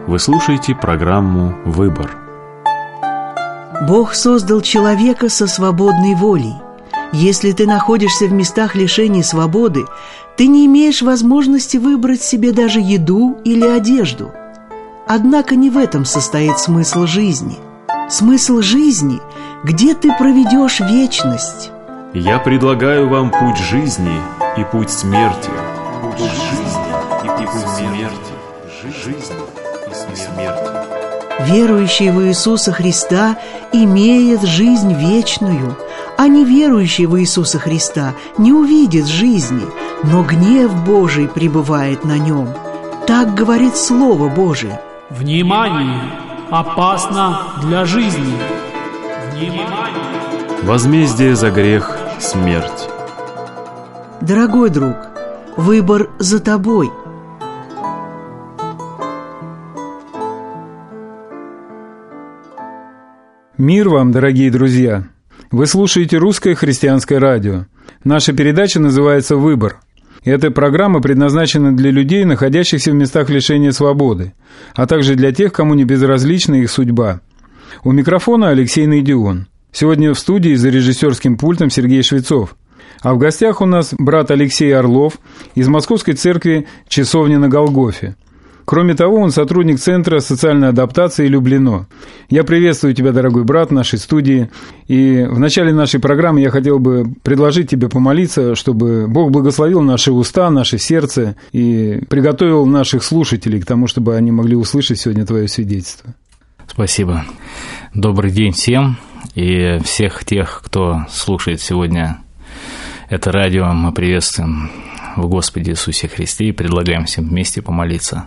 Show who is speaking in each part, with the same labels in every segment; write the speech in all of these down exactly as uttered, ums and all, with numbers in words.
Speaker 1: Вы слушаете программу «Выбор».
Speaker 2: Бог создал человека со свободной волей. Если ты находишься в местах лишения свободы, ты не имеешь возможности выбрать себе даже еду или одежду. Однако не в этом состоит смысл жизни. Смысл жизни – где ты проведешь вечность.
Speaker 1: Я предлагаю вам путь жизни и путь смерти. Путь жизни и путь смерти. Жизнь и смерть.
Speaker 2: Верующий в Иисуса Христа имеет жизнь вечную, а неверующий в Иисуса Христа не увидит жизни, но гнев Божий пребывает на нем. Так говорит Слово Божие.
Speaker 3: Внимание! Опасно для жизни! Внимание!
Speaker 1: Возмездие за грех – смерть.
Speaker 2: Дорогой друг, выбор за тобой.
Speaker 4: Мир вам, дорогие друзья! Вы слушаете Русское христианское радио. Наша передача называется «Выбор». Эта программа предназначена для людей, находящихся в местах лишения свободы, а также для тех, кому не безразлична их судьба. У микрофона Алексей Найдион. Сегодня в студии за режиссерским пультом Сергей Швецов. А в гостях у нас брат Алексей Орлов из Московской церкви «Часовня на Голгофе». Кроме того, он сотрудник Центра социальной адаптации «Люблено». Я приветствую тебя, дорогой брат, в нашей студии. И в начале нашей программы я хотел бы предложить тебе помолиться, чтобы Бог благословил наши уста, наше сердце и приготовил наших слушателей к тому, чтобы они могли услышать сегодня твое свидетельство.
Speaker 5: Спасибо. Добрый день всем. И всех тех, кто слушает сегодня это радио, мы приветствуем в Господе Иисусе Христе и предлагаем всем вместе помолиться.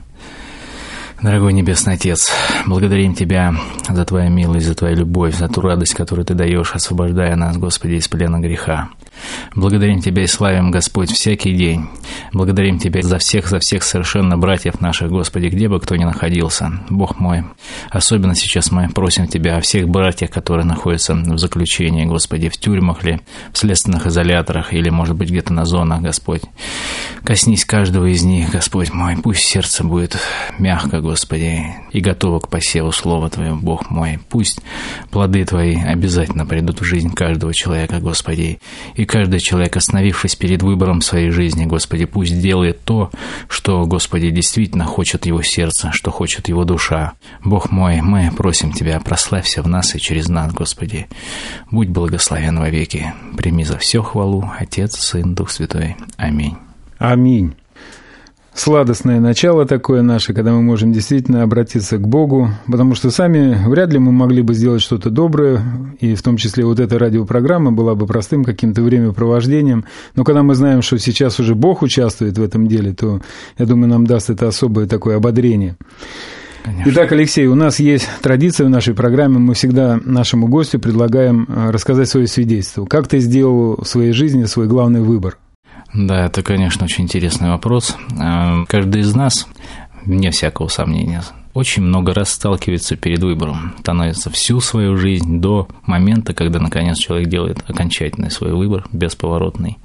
Speaker 5: Дорогой Небесный Отец, благодарим Тебя за Твою милость, за Твою любовь, за ту радость, которую Ты даешь, освобождая нас, Господи, из плена греха. Благодарим Тебя и славим, Господь, всякий день. Благодарим Тебя за всех, за всех совершенно братьев наших, Господи, где бы кто ни находился. Бог мой, особенно сейчас мы просим Тебя о всех братьях, которые находятся в заключении, Господи, в тюрьмах ли, в следственных изоляторах или, может быть, где-то на зонах, Господь. Коснись каждого из них, Господь мой, пусть сердце будет мягко, Господи, и готово к посеву Слова Твоего, Бог мой. Пусть плоды Твои обязательно придут в жизнь каждого человека, Господи. И каждый человек, остановившись перед выбором своей жизни, Господи, пусть делает то, что, Господи, действительно хочет его сердце, что хочет его душа. Бог мой, мы просим Тебя, прославься в нас и через нас, Господи. Будь благословен вовеки. Прими за все хвалу, Отец, Сын, Дух Святой. Аминь.
Speaker 4: Аминь. Сладостное начало такое наше, когда мы можем действительно обратиться к Богу, потому что сами вряд ли мы могли бы сделать что-то доброе, и в том числе вот эта радиопрограмма была бы простым каким-то времяпровождением, но когда мы знаем, что сейчас уже Бог участвует в этом деле, то, я думаю, нам даст это особое такое ободрение. Конечно. Итак, Алексей, у нас есть традиция в нашей программе, мы всегда нашему гостю предлагаем рассказать свое свидетельство. Как ты сделал в своей жизни свой главный выбор?
Speaker 5: Да, это, конечно, очень интересный вопрос. Каждый из нас, вне всякого сомнения, очень много раз сталкивается перед выбором, становится всю свою жизнь до момента, когда, наконец, человек делает окончательный свой выбор, бесповоротный.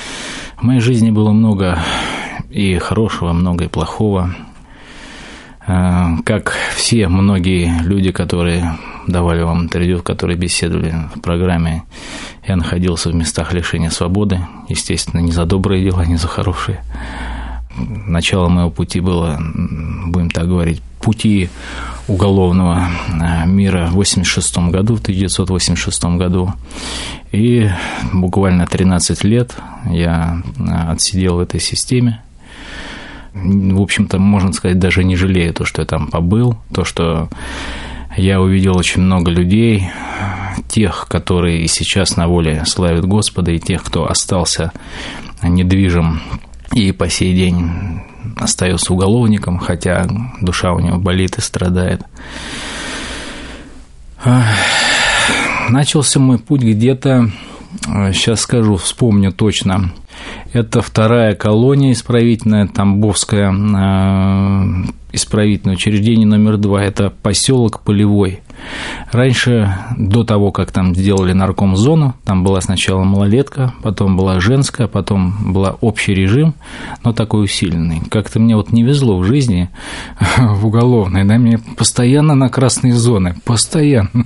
Speaker 5: В моей жизни было много и хорошего, много и плохого. Как все многие люди, которые давали вам интервью, которые беседовали в программе, я находился в местах лишения свободы, естественно, не за добрые дела, не за хорошие. Начало моего пути было, будем так говорить, пути уголовного мира в восемьдесят шестом году, в тысяча девятьсот восемьдесят шестом году. И буквально тринадцать лет я отсидел в этой системе. В общем-то, можно сказать, даже не жалею то, что я там побыл, то, что я увидел очень много людей, тех, которые и сейчас на воле славят Господа, и тех, кто остался недвижим и по сей день остается уголовником, хотя душа у него болит и страдает. Начался мой путь где-то сейчас скажу, вспомню точно. Это вторая колония исправительная, Тамбовское исправительное учреждение номер два, это поселок Полевой. Раньше, до того, как там сделали наркомзону, там была сначала малолетка, потом была женская, потом был общий режим, но такой усиленный. Как-то мне вот не везло в жизни в уголовной, да, мне постоянно на красные зоны, постоянно.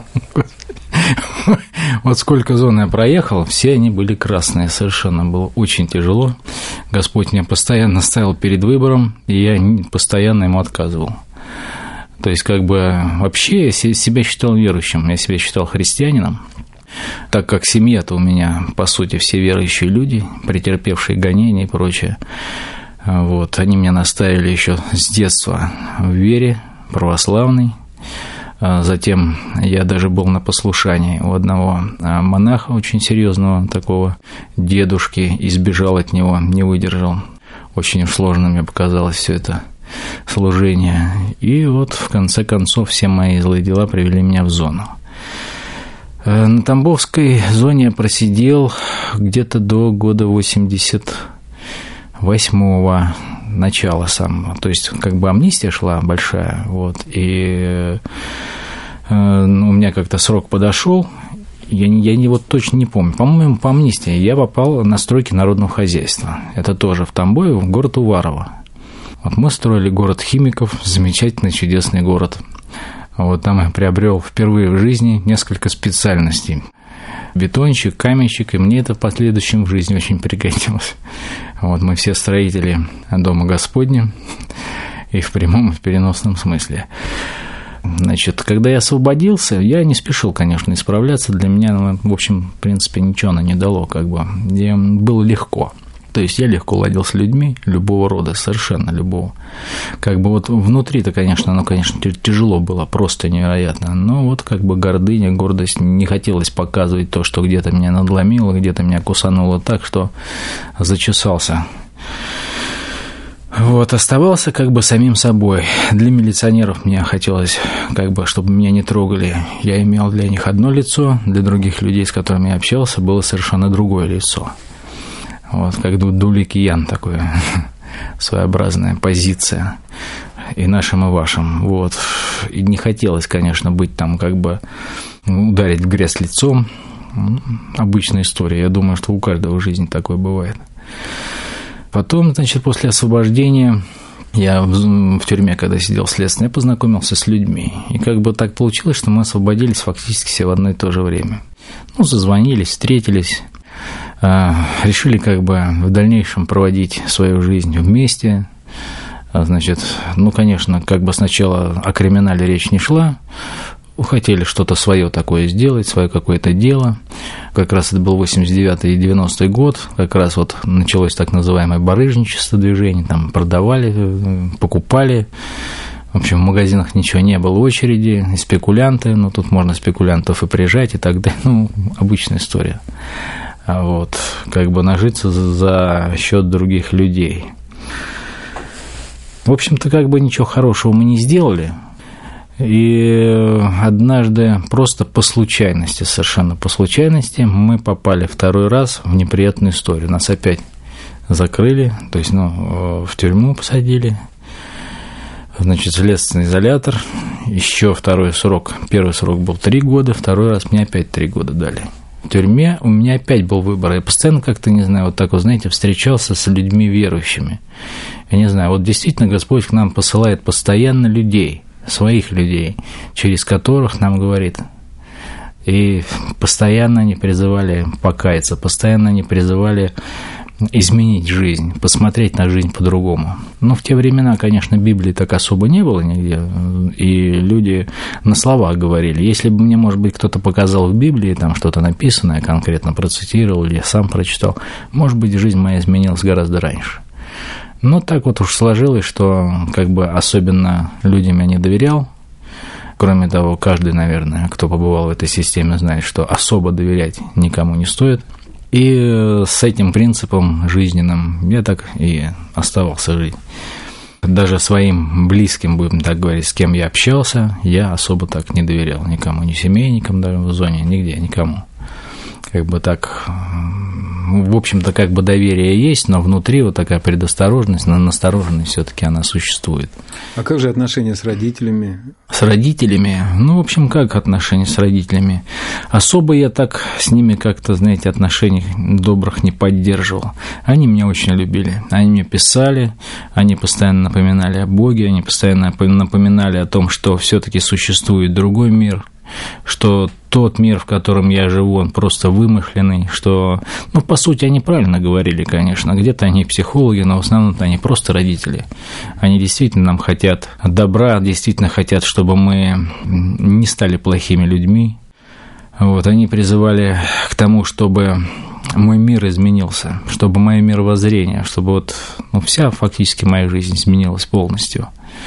Speaker 5: Вот сколько зон я проехал, все они были красные, совершенно было очень тяжело. Господь меня постоянно ставил перед выбором, и я постоянно ему отказывал. То есть, как бы, вообще я себя считал верующим, я себя считал христианином, так как семья-то у меня, по сути, все верующие люди, претерпевшие гонения и прочее. Вот, они меня наставили еще с детства в вере православной. Затем я даже был на послушании у одного монаха очень серьезного, такого дедушки, избежал от него, не выдержал. Очень сложно мне показалось все это служение. И вот, в конце концов, все мои злые дела привели меня в зону. На Тамбовской зоне я просидел где-то до года восемьдесят восьмого, начала самого. То есть, как бы амнистия шла большая, вот, и э, у меня как-то срок подошел, я, я не, вот точно не помню, по-моему, по амнистии я попал на стройки народного хозяйства. Это тоже в Тамбове, в город Уварово. Вот мы строили город химиков, замечательный, чудесный город. Вот там я приобрел впервые в жизни несколько специальностей. Бетонщик, каменщик, и мне это в последующем в жизни очень пригодилось. Вот мы все строители Дома Господня, и в прямом, и в переносном смысле. Значит, когда я освободился, я не спешил, конечно, исправляться. Для меня, в общем, в принципе, ничего оно не дало, как бы. Мне было легко. То есть я легко ладил с людьми любого рода, совершенно любого. Как бы вот внутри-то, конечно, оно, конечно, тяжело было, просто невероятно. Но вот как бы гордыня, гордость, не хотелось показывать то, что где-то меня надломило, где-то меня кусануло так, что зачесался. Вот, оставался как бы самим собой. Для милиционеров мне хотелось, как бы, чтобы меня не трогали. Я имел для них одно лицо, для других людей, с которыми я общался, было совершенно другое лицо. Вот, как Дулли Киян, такое своеобразная позиция, и нашим, и вашим. Вот. И не хотелось, конечно, быть там, как бы, ударить в грязь лицом. Обычная история. Я думаю, что у каждого в жизни такое бывает. Потом, значит, после освобождения я в, в тюрьме, когда сидел следственно, я познакомился с людьми. И как бы так получилось, что мы освободились фактически все в одно и то же время. Ну, созвонились, встретились, решили как бы в дальнейшем проводить свою жизнь вместе. Значит, ну, конечно, как бы сначала о криминале речь не шла, хотели что-то свое такое сделать, свое какое-то дело. Как раз это был восемьдесят девятый и девяностый год, как раз вот началось так называемое барыжничество движение, там продавали, покупали. В общем, в магазинах ничего не было, очереди, и спекулянты, ну, тут можно спекулянтов и прижать и так далее, ну, обычная история. Вот, как бы нажиться за счет других людей. В общем-то, как бы ничего хорошего мы не сделали. И однажды просто по случайности, совершенно по случайности, мы попали второй раз в неприятную историю. Нас опять закрыли, то есть, ну, в тюрьму посадили. Значит, следственный изолятор. Еще второй срок. Первый срок был три года, второй раз мне опять три года дали. В тюрьме у меня опять был выбор. Я постоянно как-то, не знаю, вот так вот, знаете, встречался с людьми верующими. Я не знаю, вот действительно Господь к нам посылает постоянно людей, своих людей, через которых нам говорит. И постоянно они призывали покаяться, постоянно они призывали изменить жизнь, посмотреть на жизнь по-другому. Но в те времена, конечно, Библии так особо не было нигде, и люди на словах говорили. Если бы мне, может быть, кто-то показал в Библии, там что-то написанное, конкретно процитировал, или я сам прочитал, может быть, жизнь моя изменилась гораздо раньше. Но так вот уж сложилось, что как бы особенно людям я не доверял. Кроме того, каждый, наверное, кто побывал в этой системе, знает, что особо доверять никому не стоит. И с этим принципом жизненным я так и оставался жить. Даже своим близким, будем так говорить, с кем я общался, я особо так не доверял никому, ни семейникам даже в зоне, нигде, никому. как бы так, в общем-то, как бы доверие есть, но внутри вот такая предосторожность, настороженность все-таки она существует.
Speaker 4: А как же отношения с родителями?
Speaker 5: С родителями? Ну, в общем, как отношения с родителями? Особо я так с ними как-то, знаете, отношений добрых не поддерживал. Они меня очень любили, они мне писали, они постоянно напоминали о Боге, они постоянно напоминали о том, что все-таки существует другой мир, что тот мир, в котором я живу, он просто вымышленный, что, ну, по сути, они правильно говорили, конечно, где-то они психологи, но в основном-то они просто родители. Они действительно нам хотят добра, действительно хотят, чтобы мы не стали плохими людьми. Вот, они призывали к тому, чтобы мой мир изменился, чтобы мое мировоззрение, чтобы вот, ну, вся фактически моя жизнь изменилась полностью.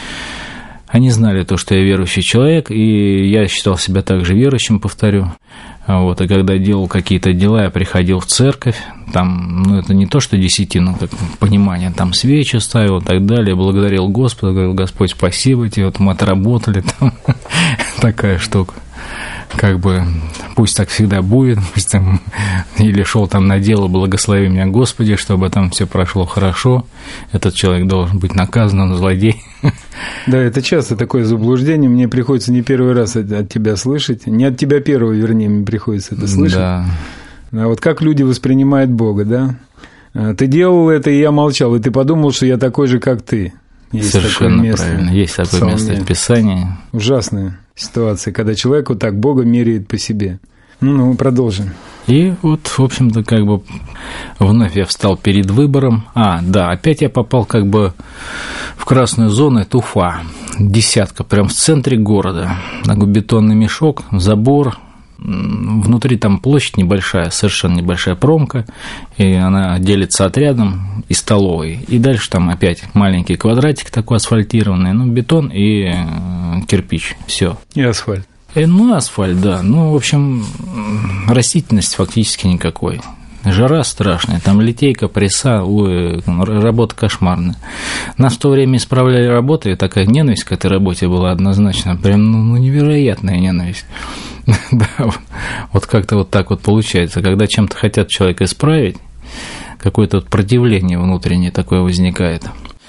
Speaker 5: Они знали то, что я верующий человек, и я считал себя также верующим, повторю. Вот, и когда делал какие-то дела, я приходил в церковь, там, ну, это не то, что десятину, как понимание, там свечи ставил и так далее, благодарил Господа, говорил: Господь, спасибо тебе, вот мы отработали, там, такая штука. Как бы пусть так всегда будет, пусть там, или шел там на дело, благослови меня, Господи, чтобы там все прошло хорошо, этот человек должен быть наказан, он злодей.
Speaker 4: Да, это часто такое заблуждение, мне приходится не первый раз от, от тебя слышать, не от тебя первого, вернее, мне приходится это слышать. Да. А вот как люди воспринимают Бога, да? Ты делал это, и я молчал, и ты подумал, что я такой же, как ты. Есть
Speaker 5: совершенно место, правильно, есть такое место в Писании.
Speaker 4: Ужасная ситуация, когда человек вот так Бога меряет по себе. Ну, ну, продолжим.
Speaker 5: И вот, в общем-то, как бы вновь я встал перед выбором. А, да, опять я попал как бы в красную зону, это Уфа, десятка, прям в центре города. Бетонный мешок, забор. Внутри там площадь небольшая, совершенно небольшая промка, и она делится отрядом и столовой. И дальше там опять маленький квадратик такой асфальтированный, ну, бетон и кирпич, все.
Speaker 4: И асфальт.
Speaker 5: И, ну, асфальт, да. Ну, в общем, растительности фактически никакой. Жара страшная, там литейка, пресса, ой, работа кошмарная. Нас в то время исправляли работу, и такая ненависть к этой работе была однозначно, прям, ну, невероятная ненависть. Да, вот как-то вот так вот получается, когда чем-то хотят человека исправить, какое-то вот противление внутреннее такое возникает.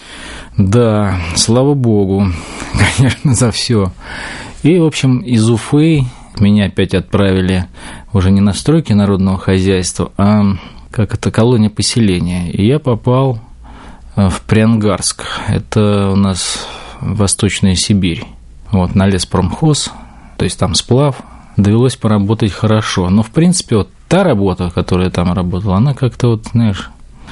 Speaker 5: Да, слава Богу, конечно, за все. И, в общем, из Уфы меня опять отправили уже не на стройки народного хозяйства, а как это, колония поселения. И я попал в Приангарск, это у нас Восточная Сибирь, вот, на леспромхоз, то есть там сплав. Довелось поработать хорошо. Но, в принципе, вот та работа, которая там работала, она как-то, вот, знаешь,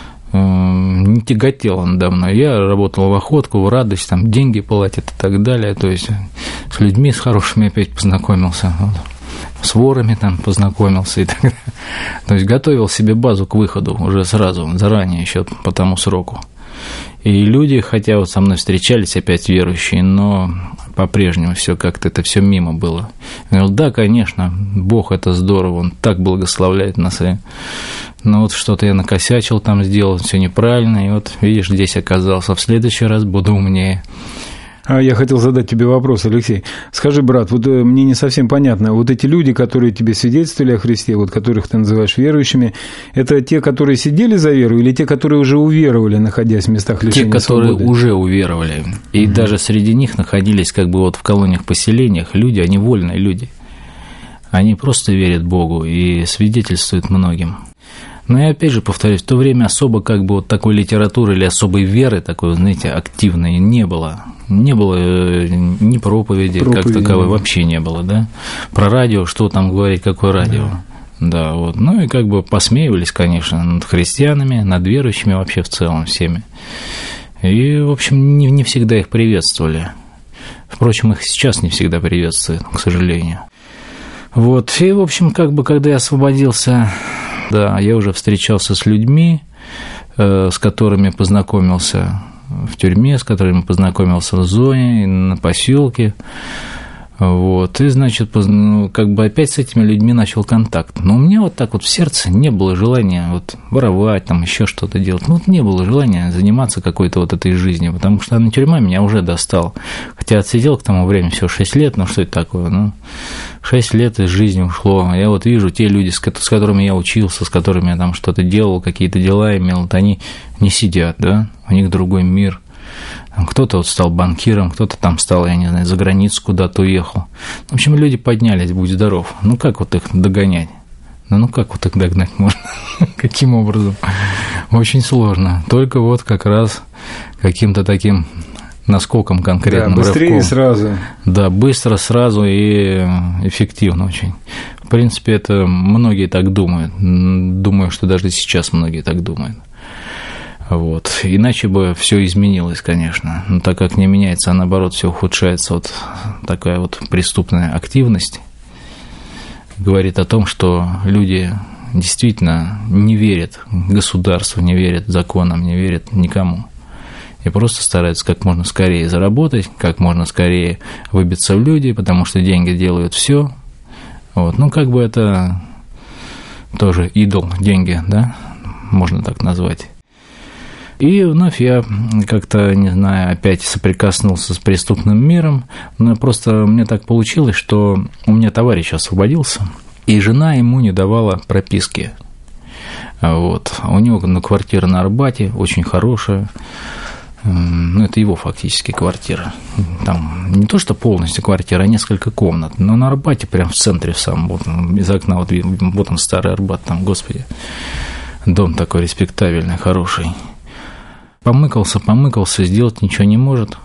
Speaker 5: не тяготела надо мной. Я работал в охотку, в радость, там деньги платят и так далее. То есть с людьми, с хорошими опять познакомился, вот, с ворами там познакомился и так далее. То есть готовил себе базу к выходу уже сразу, заранее еще по тому сроку. И люди, хотя вот со мной встречались опять верующие, но по-прежнему все как-то это все мимо было. Я говорил: да, конечно, Бог это здорово, Он так благословляет нас. Но вот что-то я накосячил там, сделал все неправильно, и вот, видишь, здесь оказался. В следующий раз буду умнее.
Speaker 4: А я хотел задать тебе вопрос, Алексей. Скажи, брат, вот мне не совсем понятно, вот эти люди, которые тебе свидетельствовали о Христе, вот которых ты называешь верующими, это те, которые сидели за веру, или те, которые уже уверовали, находясь в местах лишения
Speaker 5: свободы? Те, которые
Speaker 4: свободы?
Speaker 5: уже уверовали. И угу. даже среди них находились как бы вот в колониях-поселениях люди, они вольные люди. Они просто верят Богу и свидетельствуют многим. Но я опять же повторюсь, в то время особо как бы вот такой литературы или особой веры такой, знаете, активной не было. Не было ни проповеди, проповеди как таковой, вообще не было, да. Про радио, что там говорить, какое радио. Да. Да, вот. Ну и как бы посмеивались, конечно, над христианами, над верующими вообще в целом всеми. И, в общем, не, не всегда их приветствовали. Впрочем, их сейчас не всегда приветствуют, к сожалению. Вот, и, в общем, как бы, когда я освободился, да, я уже встречался с людьми, э, с которыми познакомился в тюрьме, с которыми познакомился в зоне, на поселке. Вот, и, значит, ну, как бы опять с этими людьми начал контакт. Но у меня вот так вот в сердце не было желания вот воровать, там, еще что-то делать. Ну, вот не было желания заниматься какой-то вот этой жизнью, потому что она тюрьма меня уже достала. Хотя отсидел к тому времени всего шесть лет, ну, что это такое? Ну, шесть лет из жизни ушло. Я вот вижу, те люди, с которыми я учился, с которыми я там что-то делал, какие-то дела имел, вот они не сидят, да, у них другой мир. Кто-то вот стал банкиром, кто-то там стал, я не знаю, за границу куда-то уехал. В общем, люди поднялись, будь здоров. Ну, как вот их догонять? Ну, ну как вот их догнать можно? Каким образом? Очень сложно. Только вот как раз каким-то таким наскоком конкретным.
Speaker 4: Да, быстрее
Speaker 5: рывком.
Speaker 4: И сразу.
Speaker 5: Да, быстро, сразу и эффективно очень. В принципе, это многие так думают. Думаю, что даже сейчас многие так думают. Вот. Иначе бы все изменилось, конечно. Но так как не меняется, а наоборот все ухудшается, вот такая вот преступная активность говорит о том, что люди действительно не верят государству, не верят законам, не верят никому. И просто стараются как можно скорее заработать, как можно скорее выбиться в люди, потому что деньги делают все. Вот. Ну, как бы это тоже идол, деньги, да, можно так назвать. И вновь я как-то, не знаю, опять соприкоснулся с преступным миром, но просто мне так получилось, что у меня товарищ освободился, и жена ему не давала прописки. Вот. У него ну, квартира на Арбате, очень хорошая, ну, это его фактически квартира. Там не то, что полностью квартира, а несколько комнат, но на Арбате, прям в центре сам, вот, из окна, вот, вот он, старый Арбат, там, господи, дом такой респектабельный, хороший. Помыкался, помыкался, сделать ничего не может.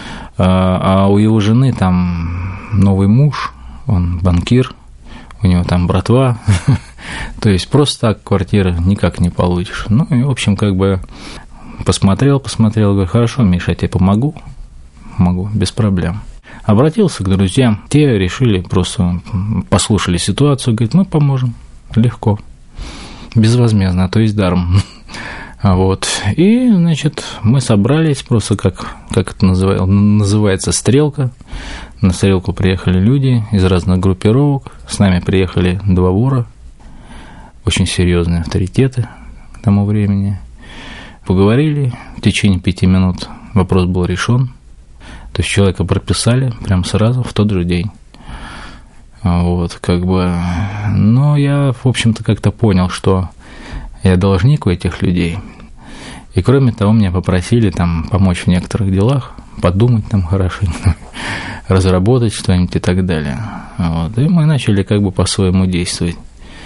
Speaker 5: А у его жены там новый муж, он банкир, у него там братва. То есть просто так квартиры никак не получишь. Ну и, в общем, как бы посмотрел, посмотрел, говорю, хорошо, Миша, я тебе помогу. Могу, без проблем. Обратился к друзьям, те решили, просто послушали ситуацию, говорят, мы поможем, легко, безвозмездно, то есть даром. Вот, и, значит, мы собрались, просто как, как это называется, называется стрелка. На стрелку приехали люди из разных группировок, с нами приехали два вора, очень серьезные авторитеты к тому времени. Поговорили, в течение пяти минут вопрос был решен, то есть человека прописали прямо сразу, в тот же день. Вот, как бы, но я, в общем-то, как-то понял, что я должник у этих людей. И кроме того, меня попросили там помочь в некоторых делах, подумать там хорошенько, разработать что-нибудь и так далее. Вот. И мы начали как бы по-своему действовать.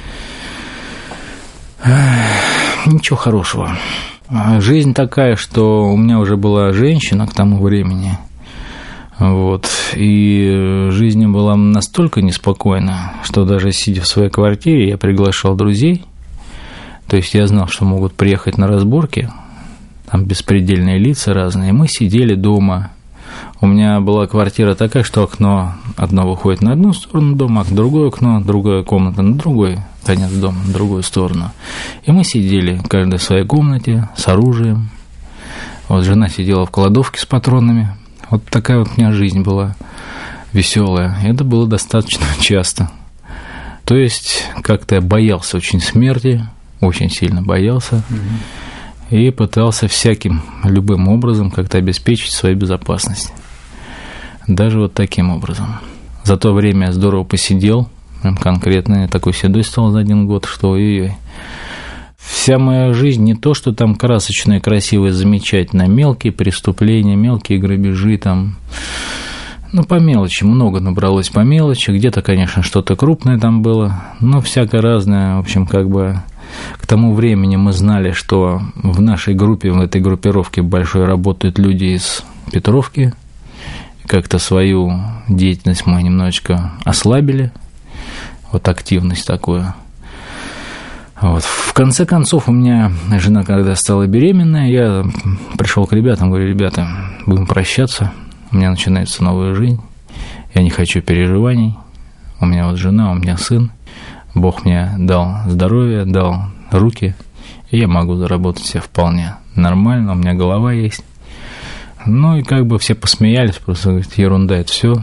Speaker 5: Ничего хорошего. Жизнь такая, что у меня уже была женщина к тому времени. Вот. И жизнь была настолько неспокойна, что даже сидя в своей квартире, я приглашал друзей. То есть я знал, что могут приехать на разборки, там беспредельные лица разные. Мы сидели дома. У меня была квартира такая, что окно одно выходит на одну сторону дома, а другое окно, другая комната на другой конец дома, на другую сторону. И мы сидели, каждый в своей комнате, с оружием. Вот жена сидела в кладовке с патронами. Вот такая вот у меня жизнь была веселая. И это было достаточно часто. То есть как-то я боялся очень смерти, очень сильно боялся, mm-hmm. и пытался всяким, любым образом как-то обеспечить свою безопасность. Даже вот таким образом. За то время я здорово посидел, прям конкретно, я такой седой стал за один год, что ой-ой. Вся моя жизнь не то, что там красочная, красивая, замечательная, мелкие преступления, мелкие грабежи там, ну, по мелочи, много набралось по мелочи, где-то, конечно, что-то крупное там было, но всякое разное, в общем, как бы... К тому времени мы знали, что в нашей группе, в этой группировке большой работают люди из Петровки. Как-то свою деятельность мы немножечко ослабили, вот активность такую. Вот. В конце концов, у меня жена, когда стала беременная, я пришел к ребятам, говорю, ребята, будем прощаться, у меня начинается новая жизнь, я не хочу переживаний, у меня вот жена, у меня сын. Бог мне дал здоровье, дал руки, и я могу заработать себе вполне нормально, у меня голова есть. Ну и как бы все посмеялись, просто говорят, ерунда, это все,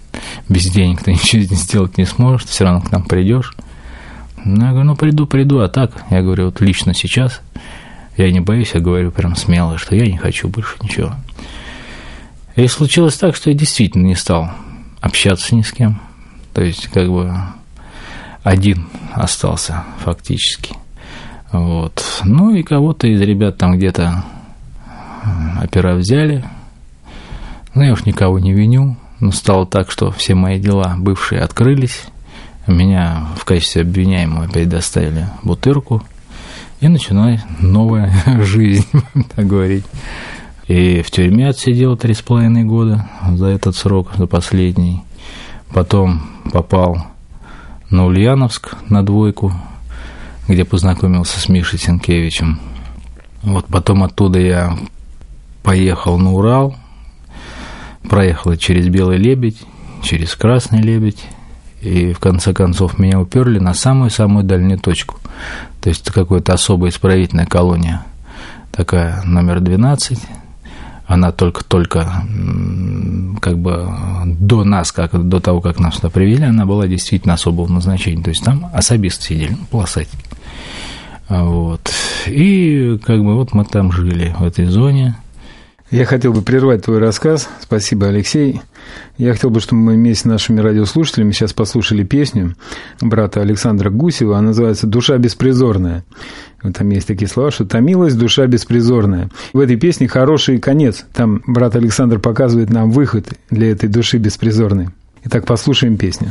Speaker 5: без денег ты ничего сделать не сможешь, ты все равно к нам придешь. Ну, я говорю, ну, приду, приду, а так, я говорю, вот лично сейчас я не боюсь, я говорю прям смело, что я не хочу больше ничего. И случилось так, что я действительно не стал общаться ни с кем, то есть, как бы, один остался фактически. Вот. Ну, и кого-то из ребят там где-то опера взяли, ну, я уж никого не виню, но стало так, что все мои дела бывшие открылись, меня в качестве обвиняемого опять доставили в Бутырку, и началась новая жизнь, так говорить. И в тюрьме отсидел три с половиной года за этот срок, за последний. Потом попал на Ульяновск на двойку, где познакомился с Мишей Сенкевичем. Вот потом оттуда я поехал на Урал, проехал через Белый Лебедь, через Красный Лебедь, и в конце концов меня уперли на самую-самую дальнюю точку. То есть это какая-то особая исправительная колония, такая номер двенадцать. Она только-только, как бы, до нас, как, до того, как нас туда привели, она была действительно особого назначения. То есть там особисты сидели, ну, полосатики. Вот. И, как бы, вот мы там жили, в этой зоне.
Speaker 4: Я хотел бы прервать твой рассказ. Спасибо, Алексей. Я хотел бы, чтобы мы вместе с нашими радиослушателями сейчас послушали песню брата Александра Гусева. Она называется «Душа беспризорная». Вот там есть такие слова, что «томилась душа беспризорная». В этой песне хороший конец. Там брат Александр показывает нам выход для этой души беспризорной. Итак, послушаем песню.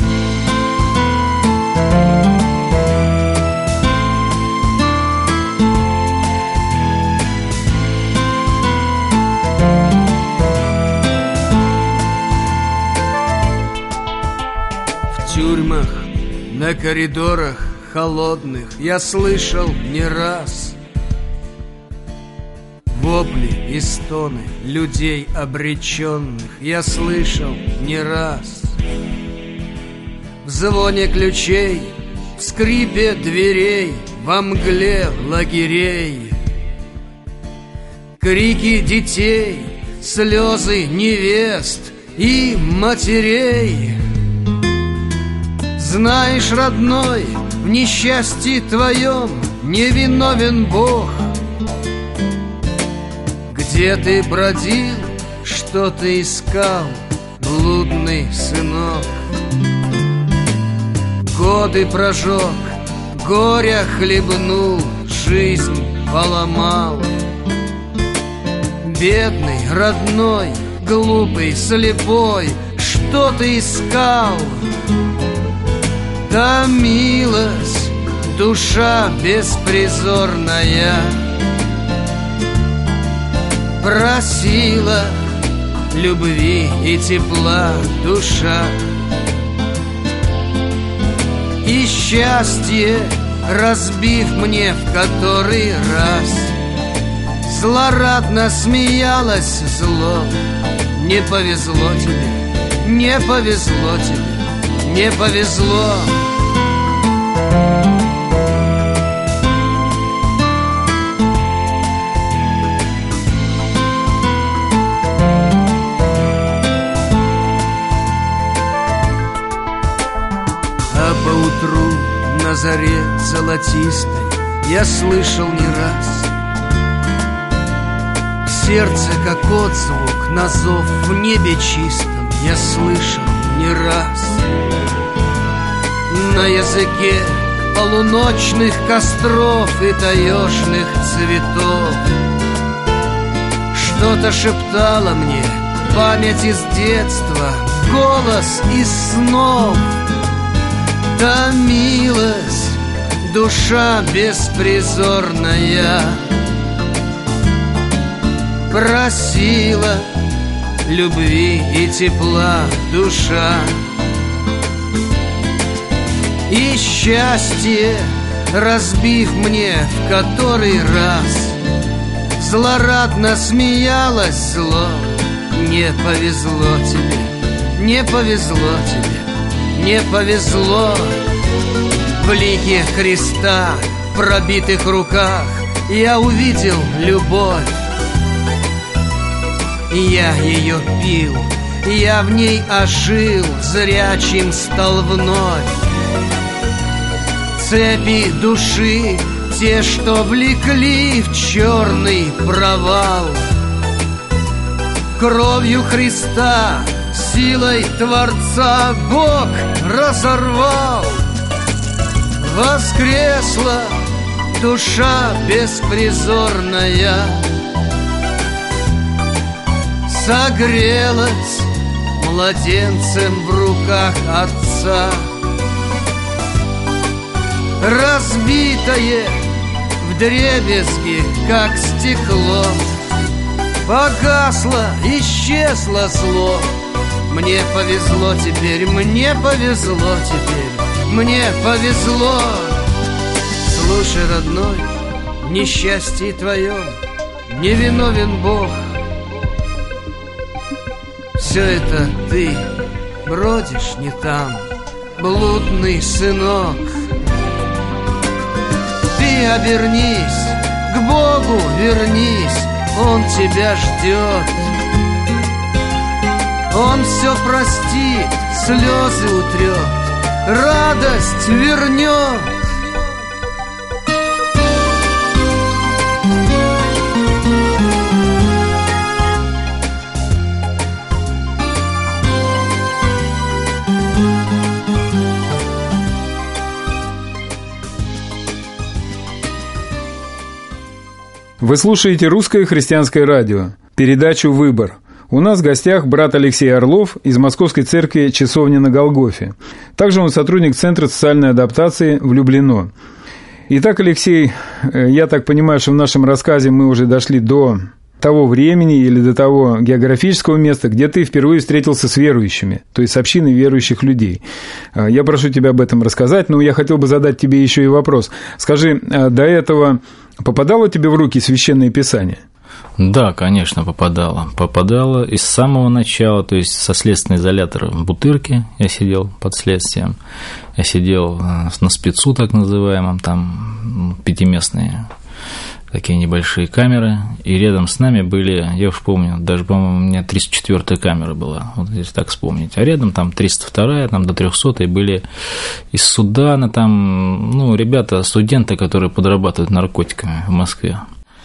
Speaker 6: В тюрьмах, на коридорах холодных я слышал не раз вопли и стоны людей обреченных я слышал не раз. В звоне ключей, в скрипе дверей, во мгле лагерей, крики детей, слезы невест и матерей. Знаешь, родной, в несчастье твоем не виновен Бог. Где ты бродил, что ты искал, блудный сынок? Годы прожег, горя хлебнул, жизнь поломал. Бедный, родной, глупый, слепой, что ты искал? Томилась душа беспризорная, просила любви и тепла душа. И счастье, разбив мне в который раз, злорадно смеялась зло. Не повезло тебе, не повезло тебе, не повезло. А поутру на заре золотистой я слышал не раз сердце, как отзвук на зов в небе чистом я слышал не раз. На языке полуночных костров и таежных цветов что-то шептало мне память из детства, голос из снов. Томилась душа беспризорная, просила любви и тепла душа. И счастье, разбив мне в который раз, злорадно смеялась зло. Не повезло тебе, не повезло тебе, не повезло. В лике Христа, в пробитых руках я увидел любовь. Я ее пил, я в ней ожил, зрячим стал вновь. Цепи души, те, что влекли в черный провал, кровью Христа, силой Творца Бог разорвал. Воскресла душа беспризорная, согрелась младенцем в руках Отца. Разбитое вдребезги, как стекло, погасло, исчезло зло. Мне повезло теперь, мне повезло теперь, мне повезло. Слушай, родной, в несчастье твоем не виновен Бог. Все это ты бродишь не там, блудный сынок. Ты обернись, к Богу вернись, Он тебя ждет. Он все простит, слезы утрет, радость вернет.
Speaker 4: Вы слушаете «Русское христианское радио», передачу «Выбор». У нас в гостях брат Алексей Орлов из Московской церкви «Часовня на Голгофе». Также он сотрудник Центра социальной адаптации в Люблино. Итак, Алексей, я так понимаю, что в нашем рассказе мы уже дошли до того времени или до того географического места, где ты впервые встретился с верующими, то есть с общиной верующих людей. Я прошу тебя об этом рассказать, но я хотел бы задать тебе еще и вопрос. Скажи, до этого попадало тебе в руки Священное Писание?
Speaker 5: Да, конечно, попадало. Попадало из самого начала, то есть со следственного изолятора в Бутырке я сидел под следствием, я сидел на спецу так называемом, там пятиместные такие небольшие камеры, и рядом с нами были, я уж помню, даже, по-моему, у меня тридцать четвёртая камера была, вот если так вспомнить, а рядом там триста вторая, там до трехсотой были из Судана, там, ну, ребята, студенты, которые подрабатывают наркотиками в Москве.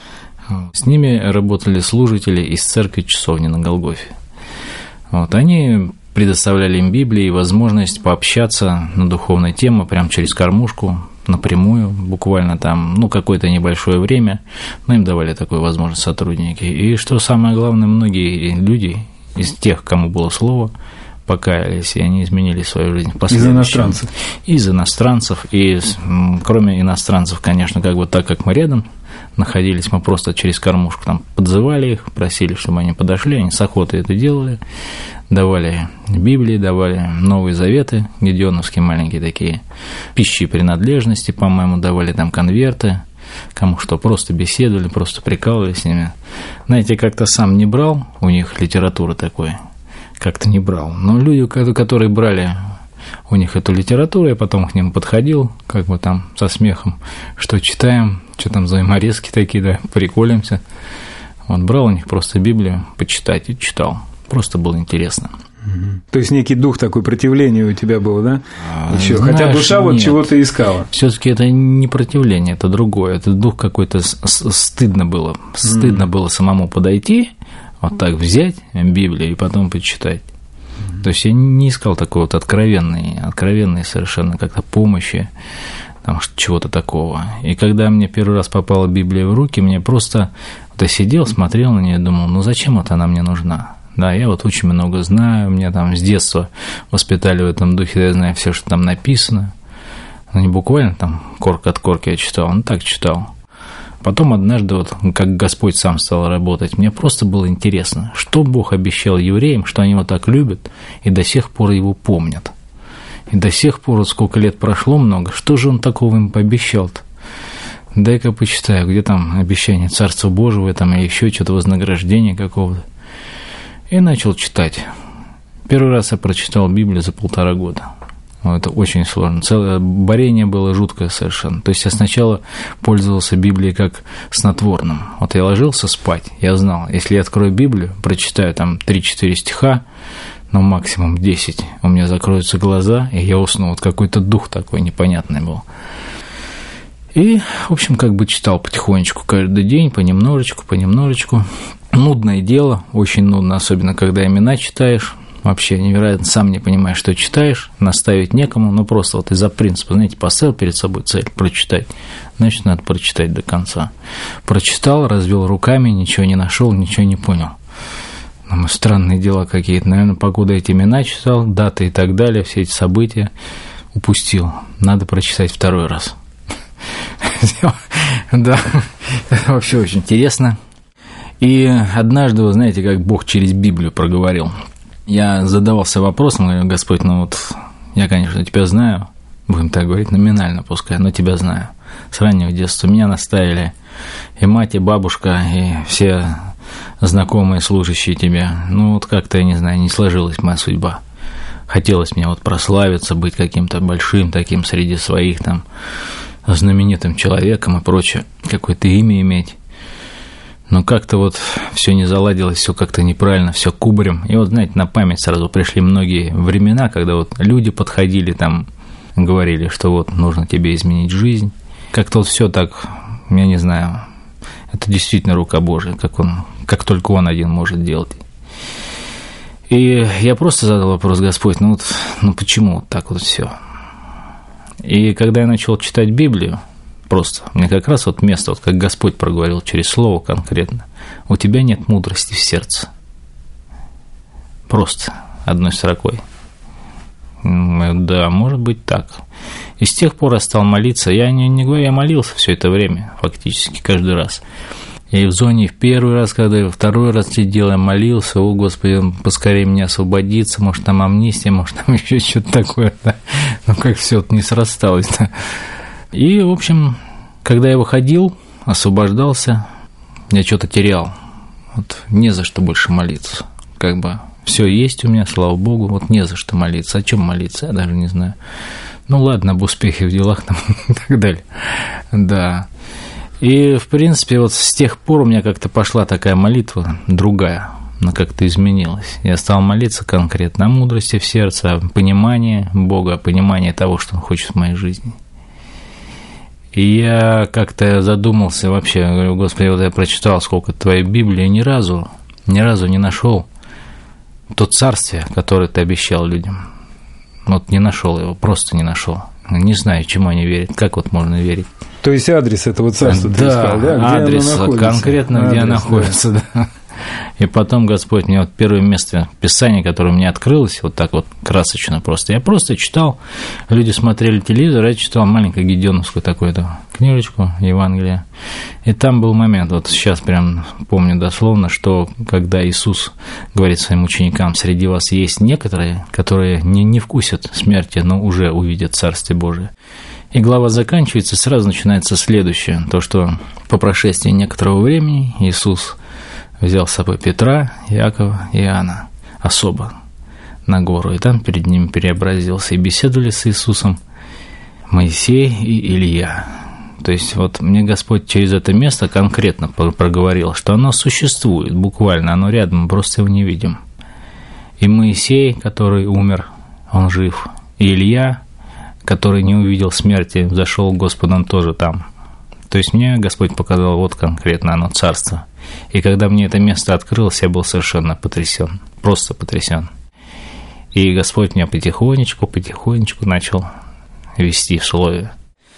Speaker 5: С ними работали служители из церкви Часовни на Голгофе. Вот, они предоставляли им Библии и возможность пообщаться на духовные темы прямо через кормушку, напрямую, буквально там, ну, какое-то небольшое время, но им давали такую возможность сотрудники. И что самое главное, многие люди из тех, кому было слово, покаялись, и они изменили свою жизнь.
Speaker 4: Из иностранцев?
Speaker 5: Из иностранцев, и кроме иностранцев, конечно, как бы так как мы рядом находились, мы просто через кормушку там подзывали их, просили, чтобы они подошли, они с охотой это делали, давали Библии, давали Новые Заветы, гедеоновские маленькие такие, пищи и принадлежности, по-моему, давали там конверты, кому что, просто беседовали, просто прикалывались с ними. Знаете, как-то сам не брал, у них литературы такой, как-то не брал, но люди, которые брали у них эту литературу, я потом к ним подходил, как бы там со смехом, что читаем, что там за юморески такие, да, приколимся. Вот, брал у них просто Библию почитать и читал, просто было интересно.
Speaker 4: То есть некий дух такой противления у тебя был, да? Еще,
Speaker 5: знаешь,
Speaker 4: хотя душа вот чего-то искала.
Speaker 5: Все-таки это не противление, это другое, это дух какой-то, стыдно было, стыдно mm. было самому подойти, вот так взять Библию и потом почитать. То есть я не искал такой вот откровенной, откровенной совершенно как-то помощи, там, чего-то такого. И когда мне первый раз попала Библия в руки, мне просто... Вот я сидел, смотрел на нее и думал, ну зачем вот она мне нужна? Да, я вот очень много знаю, меня там с детства воспитали в этом духе, я знаю все, что там написано. Ну не буквально там корка от корки я читал, ну так читал. Потом однажды, вот, как Господь сам стал работать, мне просто было интересно, что Бог обещал евреям, что они его так любят, и до сих пор его помнят. И до сих пор, вот сколько лет прошло много, что же он такого им пообещал-то? Дай-ка почитаю, где там обещание Царства Божьего, там, или еще что-то, вознаграждение какого-то. И начал читать. Первый раз я прочитал Библию за полтора года. Это очень сложно. Целое борение было жуткое совершенно. То есть я сначала пользовался Библией как снотворным. Вот я ложился спать, я знал, если я открою Библию, прочитаю там три-четыре стиха, ну, максимум десять, у меня закроются глаза, и я усну. Вот какой-то дух такой непонятный был. И, в общем, как бы читал потихонечку каждый день, понемножечку, понемножечку. Нудное дело, очень нудно, особенно когда имена читаешь. Вообще невероятно, сам не понимаешь, что читаешь, наставить некому, ну просто вот из-за принципа, знаете, поставил перед собой цель прочитать, значит, надо прочитать до конца. Прочитал, развел руками, ничего не нашел, ничего не понял. Ну, странные дела какие-то, наверное, покуда эти имена читал, даты и так далее, все эти события упустил. Надо прочитать второй раз. Да, это вообще очень интересно. И однажды, вы знаете, как Бог через Библию проговорил. Я задавался вопросом, говорю: Господь, ну вот я, конечно, тебя знаю, будем так говорить, номинально пускай, но тебя знаю. С раннего детства меня наставили и мать, и бабушка, и все знакомые, служащие тебя. Ну вот как-то, я не знаю, не сложилась моя судьба. Хотелось мне вот прославиться, быть каким-то большим таким среди своих там, знаменитым человеком и прочее, какое-то имя иметь. Но как-то вот все не заладилось, все как-то неправильно, все кубарем. И вот, знаете, на память сразу пришли многие времена, когда вот люди подходили там, говорили, что вот нужно тебе изменить жизнь. Как-то вот все так, я не знаю, это действительно рука Божия, как он, как только он один может делать. И я просто задал вопрос: Господь, ну вот, ну почему вот так вот все? И когда я начал читать Библию, просто, мне как раз вот место, вот как Господь проговорил через слово конкретно: у тебя нет мудрости в сердце. Просто одной строкой. Да, может быть так. И с тех пор я стал молиться. Я не, не говорю, я молился все это время, фактически каждый раз. И в зоне в первый раз, когда я второй раз сидел, я молился: о, Господи, поскорее меня освободиться, может, там амнистия, может, там еще что-то такое. Да? Ну, как все вот не срасталось. Да? И, в общем, когда я выходил, освобождался, я что-то терял. Вот не за что больше молиться. Как бы все есть у меня, слава Богу, вот не за что молиться. О чем молиться, я даже не знаю. Ну ладно, об успехе в делах там, и так далее. Да. И, в принципе, вот с тех пор у меня как-то пошла такая молитва другая. Она как-то изменилась. Я стал молиться конкретно о мудрости в сердце, о понимании Бога, о понимании того, что Он хочет в моей жизни. И я как-то задумался вообще, говорю: Господи, вот я прочитал сколько Твоей Библии, ни разу, ни разу не нашел то царствие, которое Ты обещал людям. Вот не нашел его, просто не нашел. Не знаю, чему они верят, как вот можно верить.
Speaker 4: То есть адрес этого царства
Speaker 5: да,
Speaker 4: ты искал, да? Где
Speaker 5: адрес
Speaker 4: оно находится?
Speaker 5: Конкретно,
Speaker 4: адрес,
Speaker 5: где оно находится, да. да. И потом Господь мне вот первое место Писания, которое мне открылось, вот так вот красочно просто. Я просто читал, люди смотрели телевизор, я читал маленькую гедеоновскую такую-то книжечку Евангелия. И там был момент, вот сейчас прям помню дословно, что когда Иисус говорит своим ученикам: среди вас есть некоторые, которые не, не вкусят смерти, но уже увидят Царствие Божие. И глава заканчивается, сразу начинается следующее, то, что по прошествии некоторого времени Иисус взял с собой Петра, Иакова и Иоанна особо на гору, и там перед ними преобразился, и беседовали с Иисусом Моисей и Илья. То есть вот мне Господь через это место конкретно проговорил, что оно существует, буквально, оно рядом, просто его не видим. И Моисей, который умер, он жив, и Илья, который не увидел смерти, зашел к Господу, он тоже там. То есть мне Господь показал вот конкретно оно царство. И когда мне это место открылось, я был совершенно потрясен, просто потрясен. И Господь меня потихонечку, потихонечку начал вести в Слове.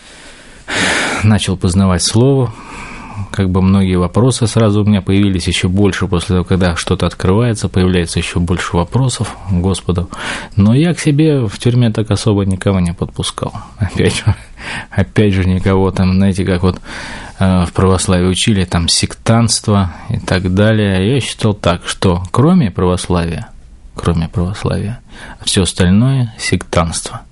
Speaker 5: Начал познавать Слово, как бы многие вопросы сразу у меня появились еще больше после того, когда что-то открывается, появляется еще больше вопросов к Господу. Но я к себе в тюрьме так особо никого не подпускал. Опять же, опять же никого там, знаете, как вот э, в православии учили, там сектантство и так далее. Я считал так, что кроме православия, кроме православия, все остальное сектантство.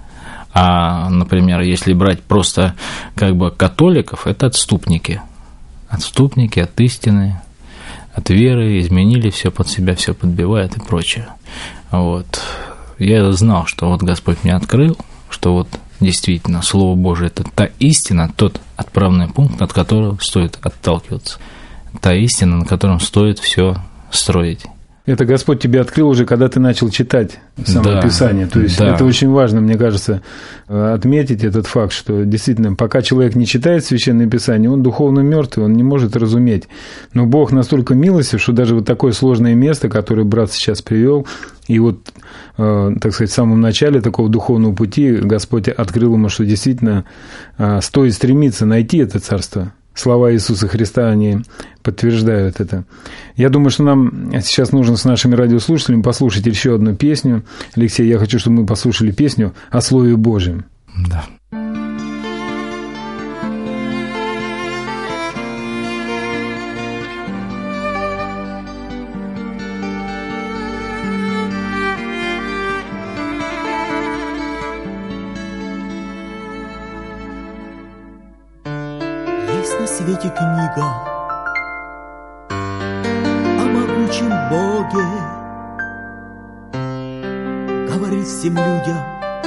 Speaker 5: А, например, если брать просто как бы католиков, это отступники. Отступники от истины, от веры, изменили все под себя, все подбивают и прочее. Вот. Я знал, что вот Господь мне открыл, что вот действительно Слово Божие – это та истина, тот отправный пункт, от которого стоит отталкиваться. Та истина, на котором стоит все строить.
Speaker 4: Это Господь тебе открыл уже, когда ты начал читать само да, Писание. То есть да. это очень важно, мне кажется, отметить этот факт, что действительно, пока человек не читает Священное Писание, он духовно мертвый, он не может разуметь. Но Бог настолько милостив, что даже вот такое сложное место, которое брат сейчас привел, и вот, так сказать, в самом начале такого духовного пути Господь открыл ему, что действительно стоит стремиться найти это царство. Слова Иисуса Христа, они подтверждают это. Я думаю, что нам сейчас нужно с нашими радиослушателями послушать еще одну песню. Алексей, я хочу, чтобы мы послушали песню о Слове Божьем.
Speaker 5: Да.
Speaker 7: На свете книга о могучем Боге, говорит всем людям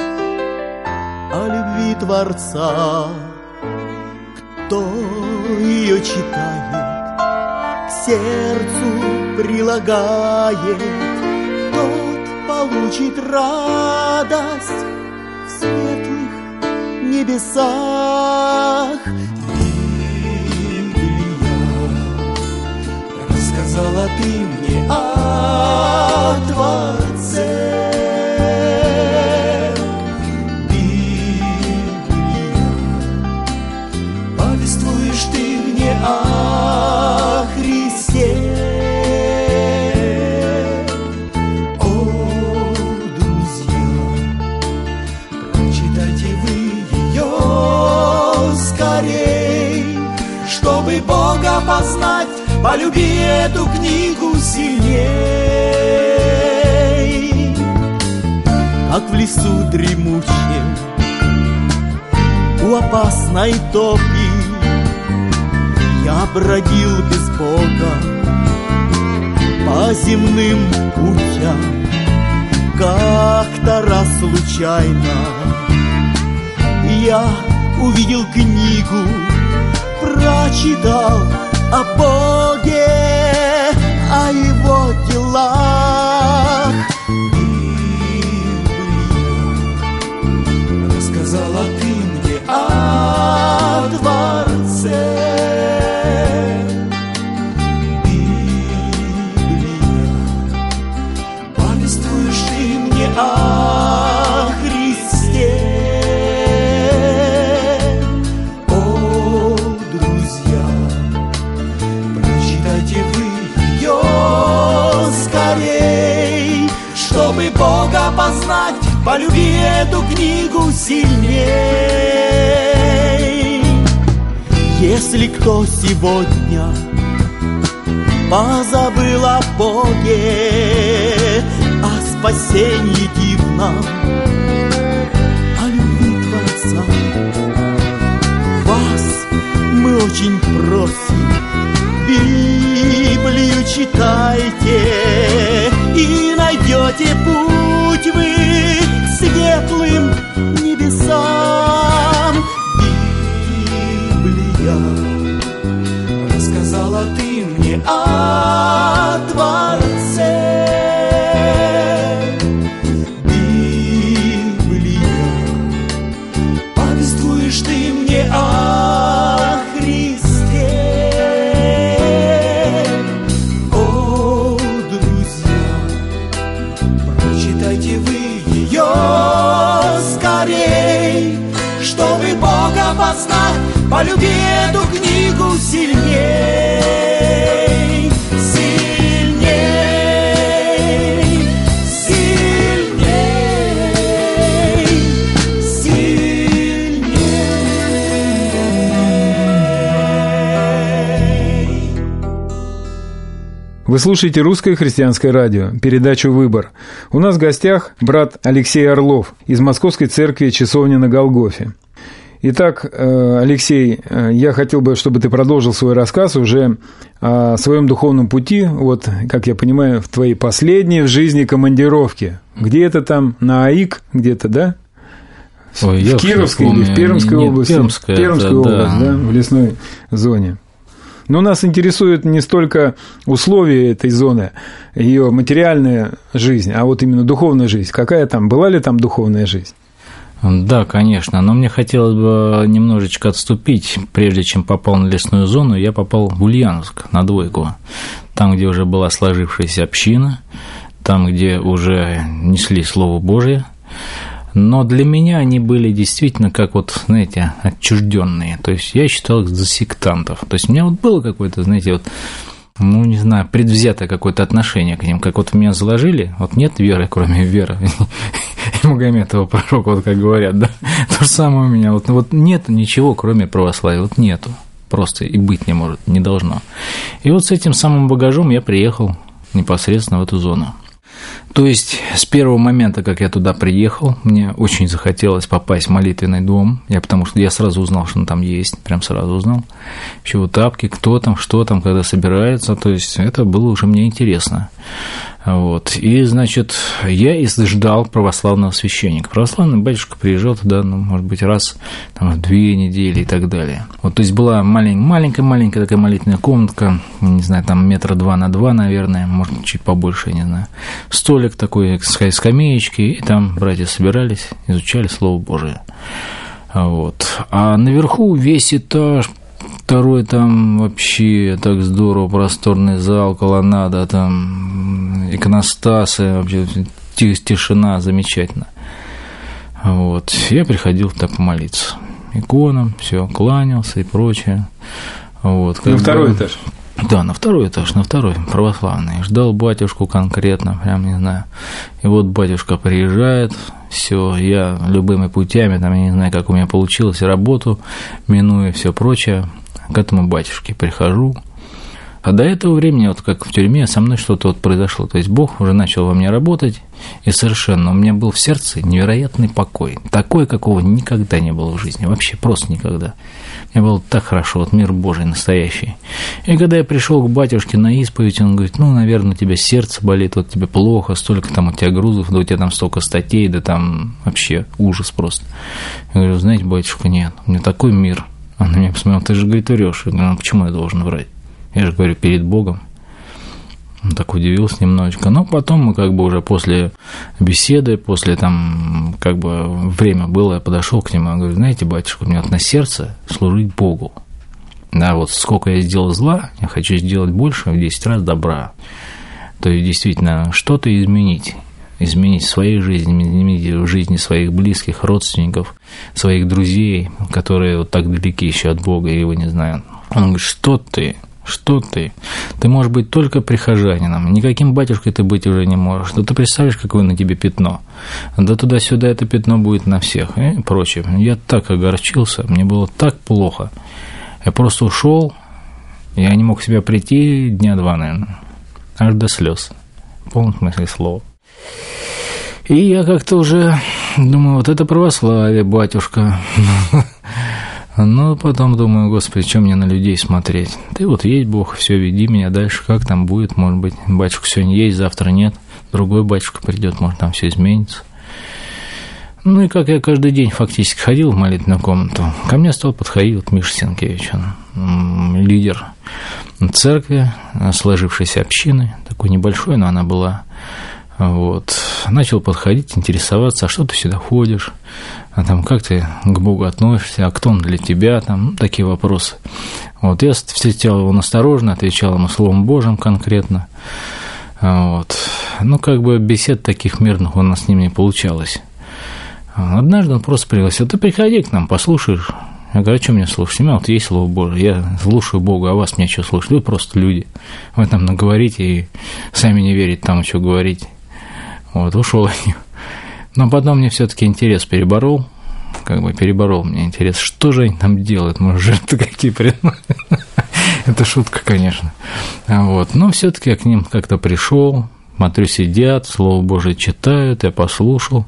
Speaker 7: о любви Творца. Кто ее читает, к сердцу прилагает, тот получит радость в светлых небесах. Рассказала ты мне о Творце. Библия, повествуешь ты мне о Христе. О, друзья, прочитайте вы ее скорей, чтобы Бога познать. Полюби эту книгу сильней. Как в лесу дремучем, у опасной топи, я бродил без Бога по земным путям. Как-то раз случайно я увидел книгу, прочитал о Боге, о Его делах. Библия, рассказала ты мне о Творце. Библия, повествуешь ты мне о Христе. Чтобы Бога познать, полюби эту книгу сильней. Если кто сегодня позабыл о Боге, о спасении дивном, о любви Творца, вас мы очень просим, Библию читайте, и найдете путь вы к светлым небесам. Библия, рассказала ты мне о Творце. Библия, повествуешь ты мне о Христе. Скорей, чтобы Бога познать, полюби эту книгу сильней, сильней, сильней, сильней.
Speaker 4: Вы слушаете «Русское христианское радио», передачу «Выбор». У нас в гостях брат Алексей Орлов из Московской церкви «Часовня на Голгофе». Итак, Алексей, я хотел бы, чтобы ты продолжил свой рассказ уже о своем духовном пути, вот, как я понимаю, в твоей последней в жизни командировке. Где это там, на АИК где-то, да?
Speaker 5: Ой,
Speaker 4: в Кировской или в Пермской
Speaker 5: Нет,
Speaker 4: области?
Speaker 5: Пермская,
Speaker 4: Пермская
Speaker 5: это,
Speaker 4: область,
Speaker 5: да.
Speaker 4: да, в лесной зоне. Но нас интересует не столько условия этой зоны, ее материальная жизнь, а вот именно духовная жизнь. Какая там, была ли там духовная жизнь?
Speaker 5: Да, конечно, но мне хотелось бы немножечко отступить. Прежде чем попал на лесную зону, я попал в Ульяновск, на двойку, там, где уже была сложившаяся община, там, где уже несли Слово Божие. Но для меня они были действительно как вот, знаете, отчужденные. То есть я считал их за сектантов. То есть у меня вот было какое-то, знаете, вот, ну, не знаю, предвзятое какое-то отношение к ним. Как вот в меня заложили, вот нет веры, кроме веры. И Магометова пророк, вот как говорят, да. То же самое у меня. Вот, вот нет ничего, кроме православия. Вот нету. Просто и быть не может, не должно. И вот с этим самым багажом я приехал непосредственно в эту зону. То есть с первого момента, как я туда приехал, мне очень захотелось попасть в молитвенный дом, я, потому что я сразу узнал, что он там есть, прям сразу узнал, чего тапки, кто там, что там, когда собирается, то есть это было уже мне интересно. Вот. И, значит, я и ждал православного священника. Православный батюшка приезжал туда, ну, может быть, раз там, в две недели и так далее. Вот, то есть была маленькая-маленькая такая молитвенная комнатка, не знаю, там метра два на два, наверное, может, чуть побольше, я не знаю. Столик такой, скамеечки, и там братья собирались, изучали Слово Божие. Вот. А наверху весь этаж, второй там вообще так здорово, просторный зал, колоннада, там иконостасы, вообще тишина, замечательно. Вот. Я приходил так помолиться. Иконам, все, кланялся и прочее. Вот.
Speaker 4: На второй этаж?
Speaker 5: Да, на второй этаж, на второй, православный. Ждал батюшку конкретно, прям не знаю. И вот батюшка приезжает, все, я любыми путями, там, я не знаю, как у меня получилось, работу, минуя все прочее, к этому батюшке прихожу. А до этого времени, вот как в тюрьме, со мной что-то вот произошло. То есть Бог уже начал во мне работать, и совершенно у меня был в сердце невероятный покой. Такой, какого никогда не было в жизни, вообще просто никогда. Мне было так хорошо, вот мир Божий настоящий. И когда я пришел к батюшке на исповедь, он говорит, ну, наверное, у тебя сердце болит, вот тебе плохо, столько там у тебя грузов, да у тебя там столько статей, да там вообще ужас просто. Я говорю, знаете, батюшка, нет, у меня такой мир. Он на меня посмотрел, ты же, говорит, врешь. Я говорю, ну, почему я должен врать? Я же говорю, перед Богом. Он так удивился немножечко. Но потом мы как бы уже после беседы, после там как бы время было, я подошел к нему и говорю, знаете, батюшка, у меня вот на сердце служить Богу. Да, вот сколько я сделал зла, я хочу сделать больше, в десять раз добра. То есть действительно что-то изменить. Изменить в своей жизни, изменить в жизни своих близких, родственников, своих друзей, которые вот так далеки еще от Бога, я его не знаю. Он говорит, что ты? Что ты? Ты можешь быть только прихожанином, никаким батюшкой ты быть уже не можешь. Да ты представляешь, какое на тебе пятно? Да туда-сюда это пятно будет на всех и прочее. Я так огорчился, мне было так плохо. Я просто ушел, я не мог в себя прийти дня два, наверное, аж до слез, в полном смысле слова. И я как-то уже думаю, вот это православие, батюшка. Но потом думаю, Господи, что мне на людей смотреть? Ты вот есть Бог, все, веди меня дальше, как там будет, может быть, батюшка сегодня есть, завтра нет, другой батюшка придет, может, там все изменится. Ну и как я каждый день фактически ходил в молитвенную комнату, ко мне стал подходить вот Миша Сенкевич, он лидер церкви, сложившейся общины, такой небольшой, но она была. Вот. Начал подходить, интересоваться, а что ты сюда ходишь, а там как ты к Богу относишься, а кто он для тебя, там такие вопросы. Вот. Я встретил его осторожно, отвечал ему Словом Божьим конкретно. Вот. Ну, как бы бесед таких мирных у нас с ним не получалось. Однажды он просто пригласил, ты приходи к нам, послушаешь. Я говорю, а что мне слушать? У меня вот есть Слово Божие, я слушаю Бога, а вас мне что слушать? Вы просто люди. Вы там наговорите и сами не верите там, что говорить. Вот, ушел от них. Но потом мне все-таки интерес переборол, как бы переборол мне интерес, что же они там делают, может, жертвы какие приносят. Это шутка, конечно. Вот. Но все-таки я к ним как-то пришел, смотрю, сидят, Слово Божие читают, я послушал.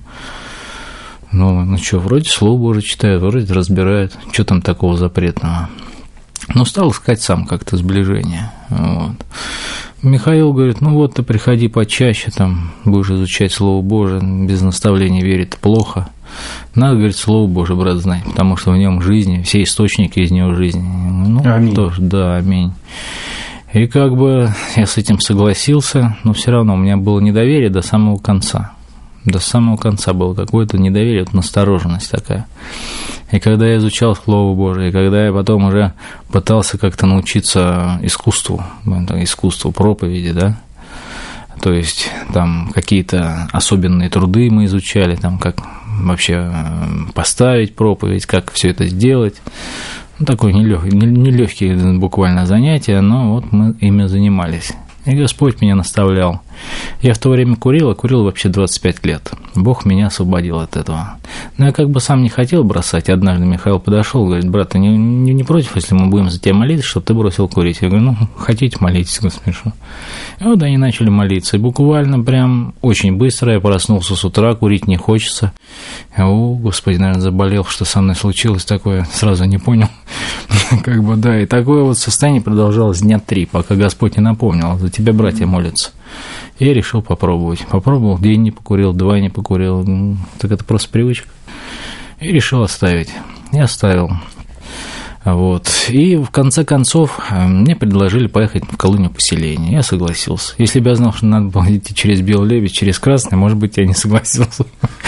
Speaker 5: Ну, ну что, вроде Слово Божие читают, вроде разбирают, что там такого запретного. Ну, стал искать сам как-то сближение. Вот. Михаил говорит, ну вот ты приходи почаще, там будешь изучать Слово Божие, без наставления верить плохо. Надо, говорит, Слово Божие, брат, знать, потому что в нем жизни, все источники из него жизни. Ну,
Speaker 4: аминь.
Speaker 5: Тоже, да, аминь. И как бы я с этим согласился, но все равно у меня было недоверие до самого конца. До самого конца было какое-то недоверие, вот настороженность такая. И когда я изучал Слово Божие, и когда я потом уже пытался как-то научиться искусству, искусству проповеди, да, то есть там какие-то особенные труды мы изучали, там как вообще поставить проповедь, как все это сделать. Ну, такое нелегкие буквально занятие, но вот мы ими занимались. И Господь меня наставлял. Я в то время курил, а курил вообще двадцать пять лет. Бог меня освободил от этого. Но я как бы сам не хотел бросать. Однажды Михаил подошел, говорит: брат, ты не, не, не против, если мы будем за тебя молиться, чтобы ты бросил курить? Я говорю: ну, хотите, молитесь, Господи. И вот они начали молиться. И буквально прям очень быстро я проснулся с утра, курить не хочется. Я, о, Господи, наверное, заболел, что со мной случилось такое, сразу не понял. Как бы, да, и такое вот состояние продолжалось дня три, пока Господь не напомнил: за тебя братья молятся. И я решил попробовать. Попробовал, день не покурил, два не покурил. Ну, так это просто привычка. И решил оставить. И оставил. Вот. И в конце концов мне предложили поехать в колонию поселения. Я согласился. Если бы я знал, что надо было идти через Белый Лебедь, через Красный, может быть, я не согласился.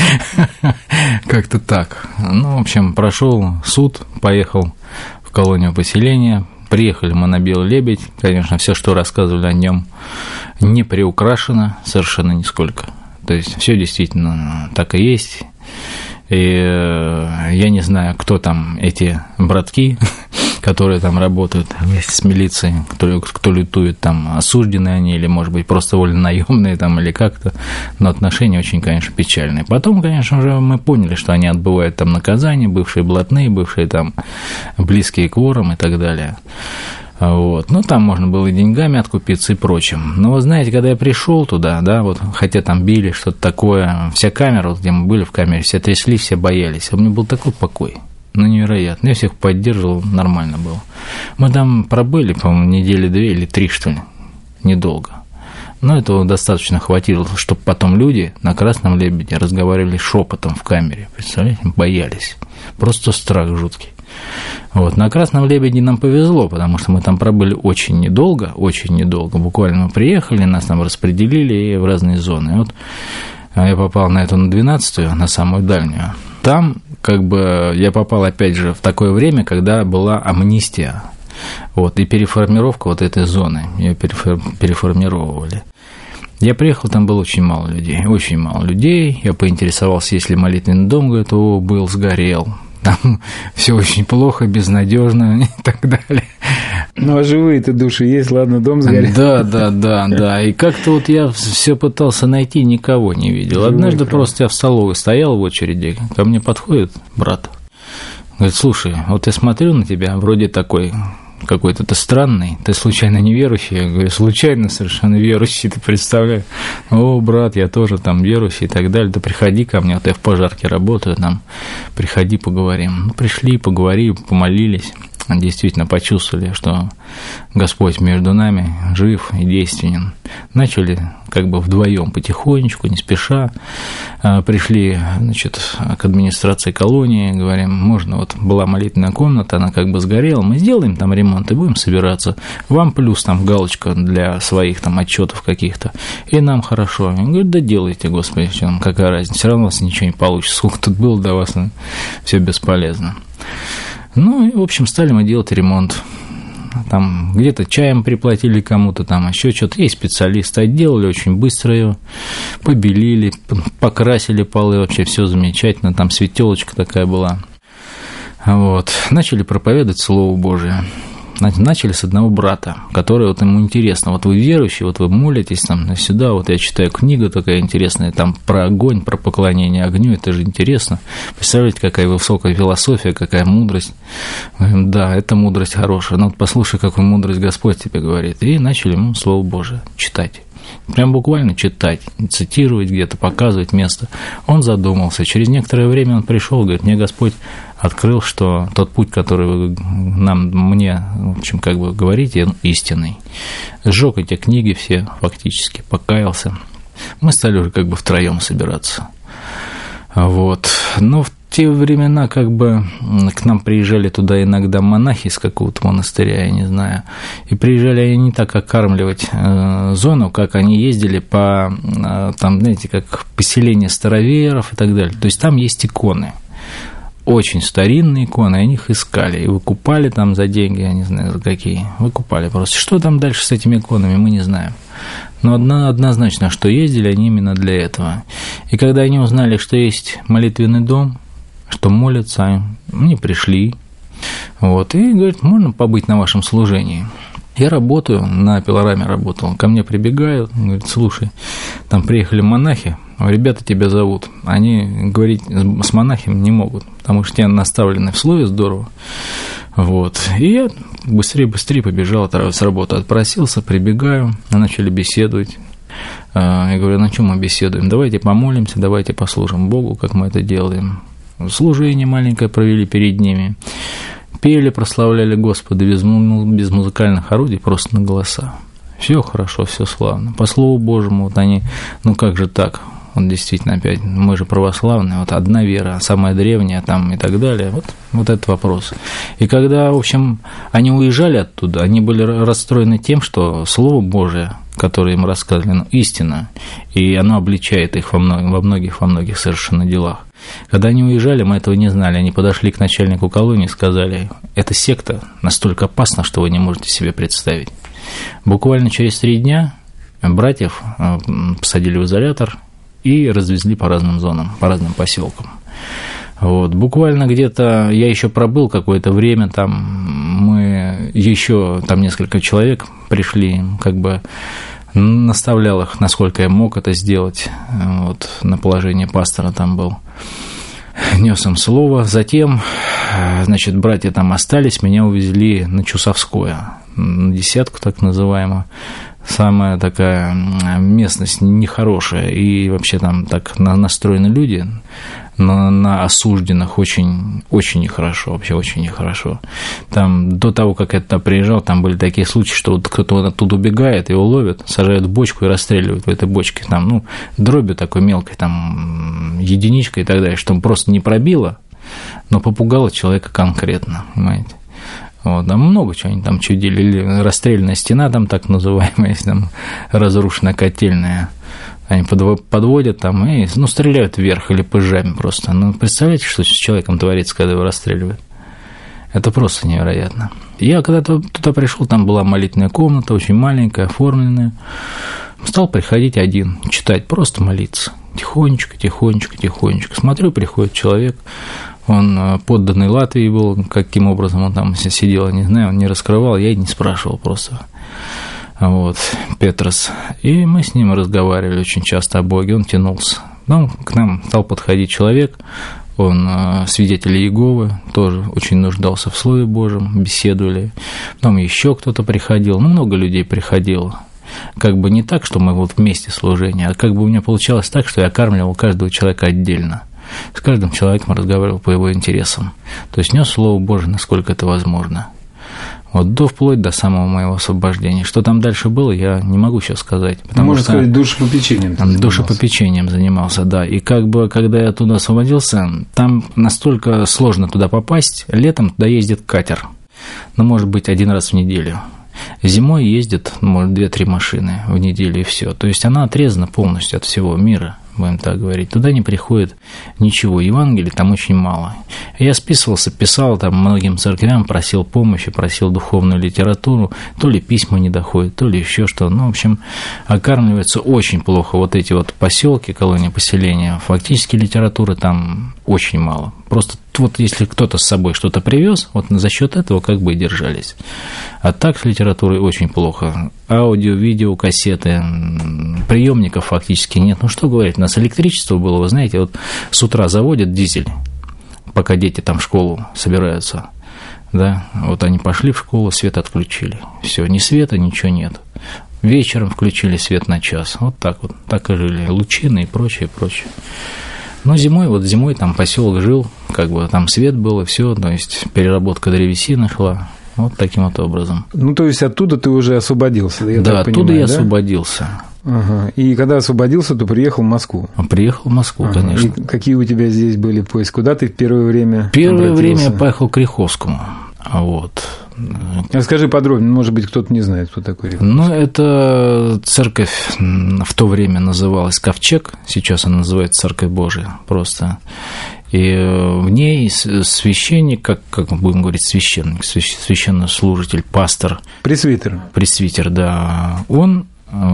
Speaker 5: Как-то так. Ну, в общем, прошел суд, поехал в колонию поселения. Приехали мы на Белый Лебедь. Конечно, все, что рассказывали о нем, не приукрашено совершенно нисколько. То есть все действительно так и есть. И я не знаю, кто там эти братки, которые там работают вместе с милицией, кто, кто лютует, там осуждены они или, может быть, просто вольнонаемные там или как-то, но отношения очень, конечно, печальные. Потом, конечно же, мы поняли, что они отбывают там наказания, бывшие блатные, бывшие там близкие к ворам и так далее. Вот. Ну, там можно было и деньгами откупиться и прочим. Но, вы знаете, когда я пришел туда, да, вот, хотя там били, что-то такое, вся камера, вот, где мы были в камере, все тряслись, все боялись, а у меня был такой покой, ну, невероятно. Я всех поддерживал, нормально было. Мы там пробыли, по-моему, недели две или три, что ли, недолго. Но этого достаточно хватило, чтобы потом люди на Красном Лебеде разговаривали шепотом в камере, представляете, боялись. Просто страх жуткий. Вот. На Красном Лебеде нам повезло, потому что мы там пробыли очень недолго, очень недолго. Буквально мы приехали, нас там распределили в разные зоны. Вот я попал на эту, на двенадцатую, на самую дальнюю. Там как бы я попал опять же в такое время, когда была амнистия. Вот, и переформировка вот этой зоны, ее переформировывали. Я приехал, там было очень мало людей, очень мало людей. Я поинтересовался, есть ли молитвенный дом, говорит: о, был, сгорел. Там все очень плохо, безнадежно и так далее.
Speaker 4: Ну, а живые-то души есть, ладно, дом сгорел.
Speaker 5: Да, да, да, да. И как-то вот я все пытался найти, никого не видел. Живые, однажды правда. Просто я в столовой стоял в очереди, ко мне подходит брат, говорит: слушай, вот я смотрю на тебя, вроде такой какой-то ты странный, ты случайно неверующий? Я говорю: случайно совершенно верующий, ты представляешь? О, брат, я тоже там верующий и так далее, да приходи ко мне, вот я в пожарке работаю, там, приходи, поговорим. Ну, пришли, поговорили, помолились, действительно почувствовали, что Господь между нами жив и действенен. Начали как бы вдвоем потихонечку, не спеша, пришли, значит, к администрации колонии, говорим: можно, вот была молитвенная комната, она как бы сгорела, мы сделаем там ремонт и будем собираться, вам плюс там галочка для своих там отчетов каких-то, и нам хорошо. Он говорит: да делайте, Господи, что нам, какая разница, все равно у вас ничего не получится, сколько тут было до вас, все бесполезно. Ну, и, в общем, стали мы делать ремонт. Там где-то чаем приплатили кому-то, там еще что-то. Есть специалисты, отделали очень быстро ее, побелили, покрасили полы, вообще все замечательно. Там светелочка такая была. Вот. Начали проповедовать Слово Божие. Начали с одного брата, который вот ему интересно, вот вы верующие, вот вы молитесь там сюда, вот я читаю книгу такая интересная, там про огонь, про поклонение огню, это же интересно. Представляете, какая высокая философия, какая мудрость. Говорим: да, это мудрость хорошая, но вот послушай, какую мудрость Господь тебе говорит. И начали ему Слово Божие читать. Прям буквально читать, цитировать где-то, показывать место. Он задумался. Через некоторое время он пришел, говорит: мне Господь открыл, что тот путь, который вы нам, мне, в общем, как бы говорите, истинный. Сжег эти книги все фактически, покаялся. Мы стали уже как бы втроем собираться. Вот. Но в те времена как бы к нам приезжали туда иногда монахи из какого-то монастыря, я не знаю, и приезжали они не так окармливать э, зону, как они ездили по, э, там, знаете, как поселение староверов и так далее. То есть там есть иконы, очень старинные иконы, они их искали и выкупали там за деньги, я не знаю, за какие, выкупали просто. Что там дальше с этими иконами, мы не знаем. Но однозначно, что ездили они именно для этого. И когда они узнали, что есть молитвенный дом, что молятся, они пришли, вот, и говорят, можно побыть на вашем служении? Я работаю, на пилораме работал, ко мне прибегают, говорят, слушай, там приехали монахи, ребята тебя зовут, они говорить с монахом не могут, потому что те наставлены в слове здорово, вот, и я быстрее-быстрее побежал с работы, отпросился, прибегаю, начали беседовать. Я говорю, на чем мы беседуем? Давайте помолимся, давайте послужим Богу, как мы это делаем. Служение маленькое провели перед ними, пели, прославляли Господа без, без музыкальных орудий, просто на голоса. Все хорошо, все славно. По Слову Божьему, вот они, ну как же так, вот действительно опять, мы же православные, вот одна вера, самая древняя там и так далее, вот, вот этот вопрос. И когда, в общем, они уезжали оттуда, они были расстроены тем, что Слово Божие, которое им рассказали, ну, истина, и оно обличает их во многих, во многих, во многих совершенно делах. Когда они уезжали, мы этого не знали. Они подошли к начальнику колонии и сказали, эта секта настолько опасна, что вы не можете себе представить. Буквально через три дня братьев посадили в изолятор и развезли по разным зонам, по разным поселкам. Вот. Буквально где-то я еще пробыл какое-то время, там мы еще, там несколько человек пришли, как бы наставлял их, насколько я мог это сделать, вот, на положение пастора там был, нес им слово. Затем, значит, братья там остались, меня увезли на Чусовское, на десятку так называемую, самая такая местность нехорошая, и вообще там так настроены люди, на, на осужденных очень, очень нехорошо, вообще очень нехорошо. Там до того, как я туда приезжал, там были такие случаи, что вот кто-то оттуда убегает, его ловят, сажают в бочку и расстреливают в этой бочке, там, ну, дробью такой мелкой, там, единичкой и так далее, чтобы просто не пробило, но попугало человека конкретно, понимаете. Вот, там много чего они там чудили, или расстрельная стена там так называемая, там разрушенная котельная, они подводят там и, ну, стреляют вверх или пыжами просто. Ну, представляете, что с человеком творится, когда его расстреливают? Это просто невероятно. Я когда-то туда пришел, там была молитвенная комната, очень маленькая, оформленная. Стал приходить один, читать, просто молиться. Тихонечко, тихонечко, тихонечко. Смотрю, приходит человек, он подданный Латвии был, каким образом он там сидел, я не знаю, он не раскрывал, я и не спрашивал просто. Вот, Петрос. И мы с ним разговаривали очень часто о Боге, он тянулся. Потом к нам стал подходить человек, он свидетель Иеговы, тоже очень нуждался в Слове Божьем, беседовали. Потом еще кто-то приходил, ну, много людей приходило. Как бы не так, что мы вот вместе служение, а как бы у меня получалось так, что я кормливал каждого человека отдельно. С каждым человеком разговаривал по его интересам. То есть нес Слово Божие, насколько это возможно. Вот до вплоть до самого моего освобождения. Что там дальше было, я не могу сейчас сказать.
Speaker 4: Можно сказать, душепопечением.
Speaker 5: Душепопечением занимался, да. И как бы, когда я туда освободился, там настолько сложно туда попасть. Летом туда ездит катер. Ну, может быть, один раз в неделю. Зимой ездит, может, две-три машины в неделю и все. То есть она отрезана полностью от всего мира, будем так говорить. Туда не приходит ничего, Евангелия там очень мало. Я списывался, писал там многим церквям, просил помощи, просил духовную литературу, то ли письма не доходят, то ли еще что. Ну, в общем, окармливаются очень плохо вот эти вот поселки, колонии, поселения. Фактически литературы там очень мало. Просто вот если кто-то с собой что-то привез, вот за счет этого как бы и держались. А так с литературой очень плохо. Аудио, видео, кассеты, приемников фактически нет. Ну, что говорить, у нас электричество было, вы знаете, вот с утра заводят дизель, пока дети там в школу собираются, да, вот они пошли в школу, свет отключили, все, ни света, ничего нет. Вечером включили свет на час, вот так вот, так и жили, лучины и прочее, прочее. Но зимой, вот зимой там поселок жил, как бы там свет был и все, то есть переработка древесины шла. Вот таким вот образом.
Speaker 4: Ну, то есть оттуда ты уже освободился, я
Speaker 5: да,
Speaker 4: так
Speaker 5: оттуда
Speaker 4: понимаю,
Speaker 5: я
Speaker 4: да?
Speaker 5: освободился.
Speaker 4: Ага. И когда освободился, то приехал в Москву.
Speaker 5: Приехал в Москву,
Speaker 4: ага.
Speaker 5: конечно.
Speaker 4: И какие у тебя здесь были поиски? Куда ты в первое время
Speaker 5: Первое
Speaker 4: обратился?
Speaker 5: время я поехал к Ряховскому. Вот.
Speaker 4: Расскажи подробнее, может быть, кто-то не знает, кто такой Ряховский.
Speaker 5: Ну, это церковь в то время называлась Ковчег, сейчас она называется Церковь Божия просто. И в ней священник, как, как будем говорить, священник, священнослужитель, пастор.
Speaker 4: Пресвитер.
Speaker 5: Пресвитер, да. Он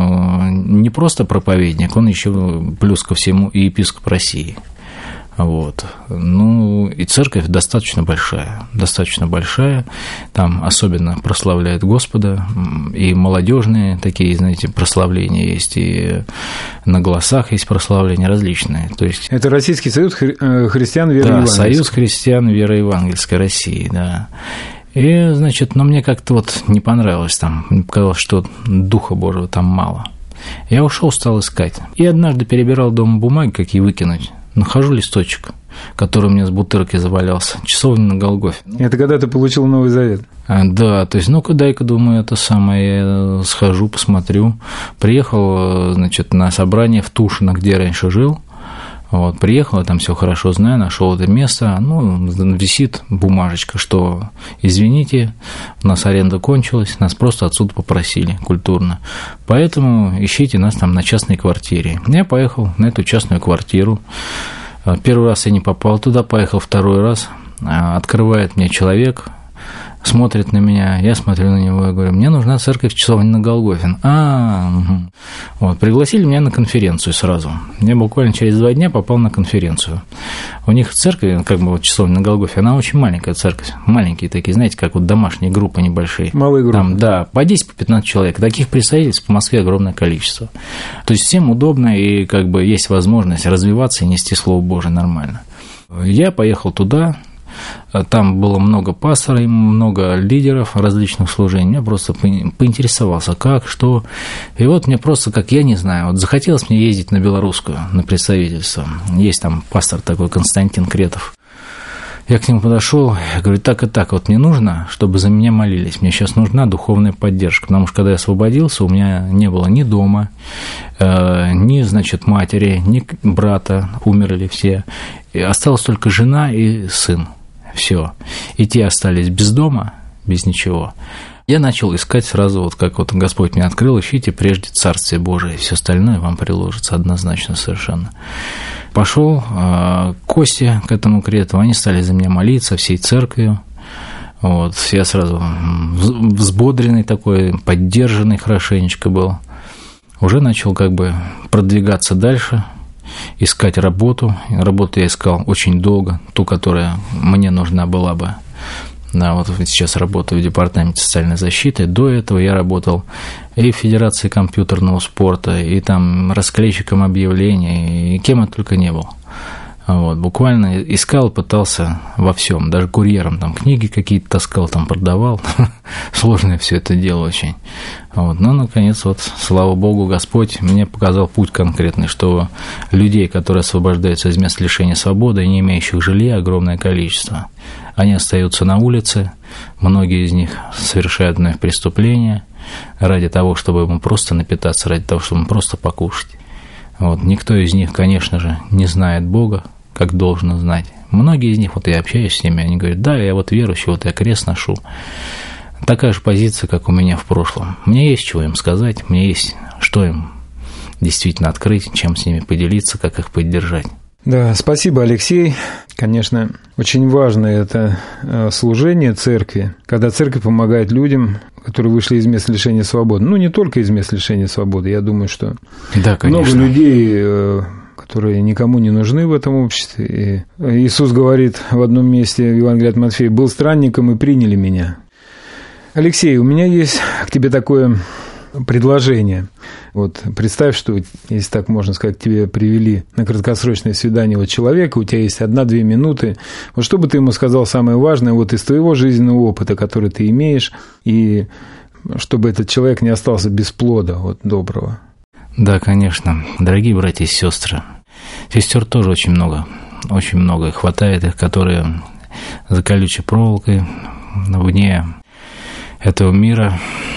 Speaker 5: не просто проповедник, он еще плюс ко всему и епископ России. Вот. Ну, и церковь достаточно большая, достаточно большая, там особенно прославляют Господа, и молодежные такие, знаете, прославления есть, и на голосах есть прославления различные. То есть...
Speaker 4: Это Российский союз хри- христиан веры
Speaker 5: да,
Speaker 4: евангельской.
Speaker 5: Союз христиан веры евангельской России, да. И, значит, но мне как-то вот не понравилось там, мне показалось, что Духа Божьего там мало. Я ушел, стал искать. И однажды перебирал дома бумаги, какие выкинуть. Нахожу листочек, который у меня с бутырки завалялся, часовня на Голгофе.
Speaker 4: Это когда ты получил Новый Завет?
Speaker 5: А, да, то есть, ну-ка, дай-ка, думаю, это самое, я схожу, посмотрю. Приехал, значит, на собрание в Тушино, где я раньше жил. Вот, приехал, я там все хорошо знаю, нашел это место, ну, висит бумажечка, что, извините, у нас аренда кончилась, нас просто отсюда попросили культурно, поэтому ищите нас там на частной квартире. Я поехал на эту частную квартиру, первый раз я не попал туда, поехал второй раз, открывает мне человек, смотрит на меня, я смотрю на него и говорю, мне нужна церковь часовня на Голгофе. А, угу. Вот, пригласили меня на конференцию сразу. Я буквально через два дня попал на конференцию. У них церковь, как бы вот часовня на Голгофе, она очень маленькая церковь, маленькие такие, знаете, как вот домашние группы небольшие.
Speaker 4: Малые группы.
Speaker 5: Там, да, по десять-пятнадцать человек. Таких представительств по Москве огромное количество. То есть всем удобно и как бы есть возможность развиваться и нести Слово Божие нормально. Я поехал туда. Там было много пасторов, много лидеров различных служений. Я просто поинтересовался, как, что. И вот мне просто, как я не знаю, вот захотелось мне ездить на белорусскую, на представительство. Есть там пастор такой Константин Кретов. Я к нему подошел, я говорю, так и так, вот мне нужно, чтобы за меня молились, мне сейчас нужна духовная поддержка, потому что когда я освободился, у меня не было ни дома, э, ни, значит, матери, ни брата, умерли все, и осталась только жена и сын, все, и те остались без дома, без ничего. Я начал искать сразу, вот как вот Господь мне открыл, ищите прежде Царствие Божие, и все остальное вам приложится однозначно совершенно. Пошел э, к Косте, к этому Кретову, они стали за меня молиться всей церковью. Вот, я сразу взбодренный такой, поддержанный хорошенечко был. Уже начал как бы продвигаться дальше, искать работу. Работу я искал очень долго, ту, которая мне нужна была бы. Да, вот сейчас работаю в департаменте социальной защиты. До этого я работал и в Федерации компьютерного спорта, и там расклейщиком объявлений, и кем я только не был. Вот, буквально искал, пытался во всем, даже курьером там книги какие-то таскал, там продавал. Сложное все это дело очень. Вот, но, наконец, вот, слава Богу, Господь мне показал путь конкретный, что людей, которые освобождаются из мест лишения свободы, не имеющих жилья, огромное количество. Они остаются на улице, многие из них совершают вновь преступления ради того, чтобы ему просто напитаться, ради того, чтобы ему просто покушать. Вот, никто из них, конечно же, не знает Бога, как должно знать. Многие из них, вот я общаюсь с ними, они говорят, да, я вот верующий, вот я крест ношу. Такая же позиция, как у меня в прошлом. Мне есть чего им сказать, мне есть что им действительно открыть, чем с ними поделиться, как их поддержать.
Speaker 4: Да, спасибо, Алексей. Конечно, очень важно это служение церкви, когда церковь помогает людям, которые вышли из мест лишения свободы. Ну, не только из мест лишения свободы, я думаю, что
Speaker 5: да,
Speaker 4: много людей, которые никому не нужны в этом обществе. И Иисус говорит в одном месте в Евангелии от Матфея: «Был странником, и приняли меня». Алексей, у меня есть к тебе такое предложение. Вот представь, что, если так можно сказать, тебе привели на краткосрочное свидание вот человека, у тебя есть одна-две минуты. Вот что бы ты ему сказал самое важное вот из твоего жизненного опыта, который ты имеешь, и чтобы этот человек не остался без плода вот, доброго?
Speaker 5: Да, конечно. Дорогие братья и сестры, сестер тоже очень много, очень много. Хватает их, которые за колючей проволокой, вне этого мира,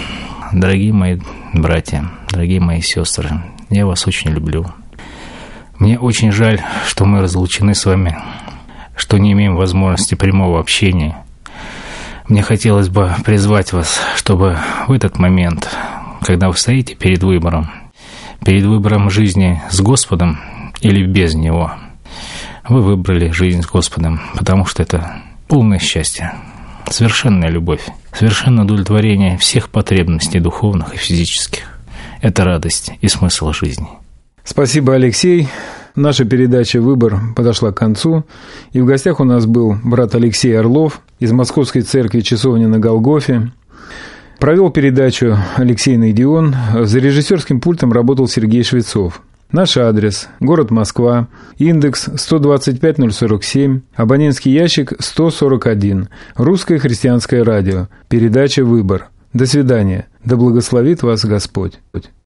Speaker 5: дорогие мои братья, дорогие мои сестры, я вас очень люблю. Мне очень жаль, что мы разлучены с вами, что не имеем возможности прямого общения. Мне хотелось бы призвать вас, чтобы в этот момент, когда вы стоите перед выбором, перед выбором жизни с Господом или без Него, вы выбрали жизнь с Господом, потому что это полное счастье, совершенная любовь, совершенное удовлетворение всех потребностей духовных и физических. Это радость и смысл жизни.
Speaker 4: Спасибо, Алексей. Наша передача «Выбор» подошла к концу, и в гостях у нас был брат Алексей Орлов из Московской церкви «Часовня на Голгофе». Провел передачу Алексей Найдион, за режиссерским пультом работал Сергей Швецов. Наш адрес – город Москва, индекс сто двадцать пять ноль сорок семь, абонентский ящик сто сорок один, Русское христианское радио, передача «Выбор». До свидания. Да благословит вас Господь.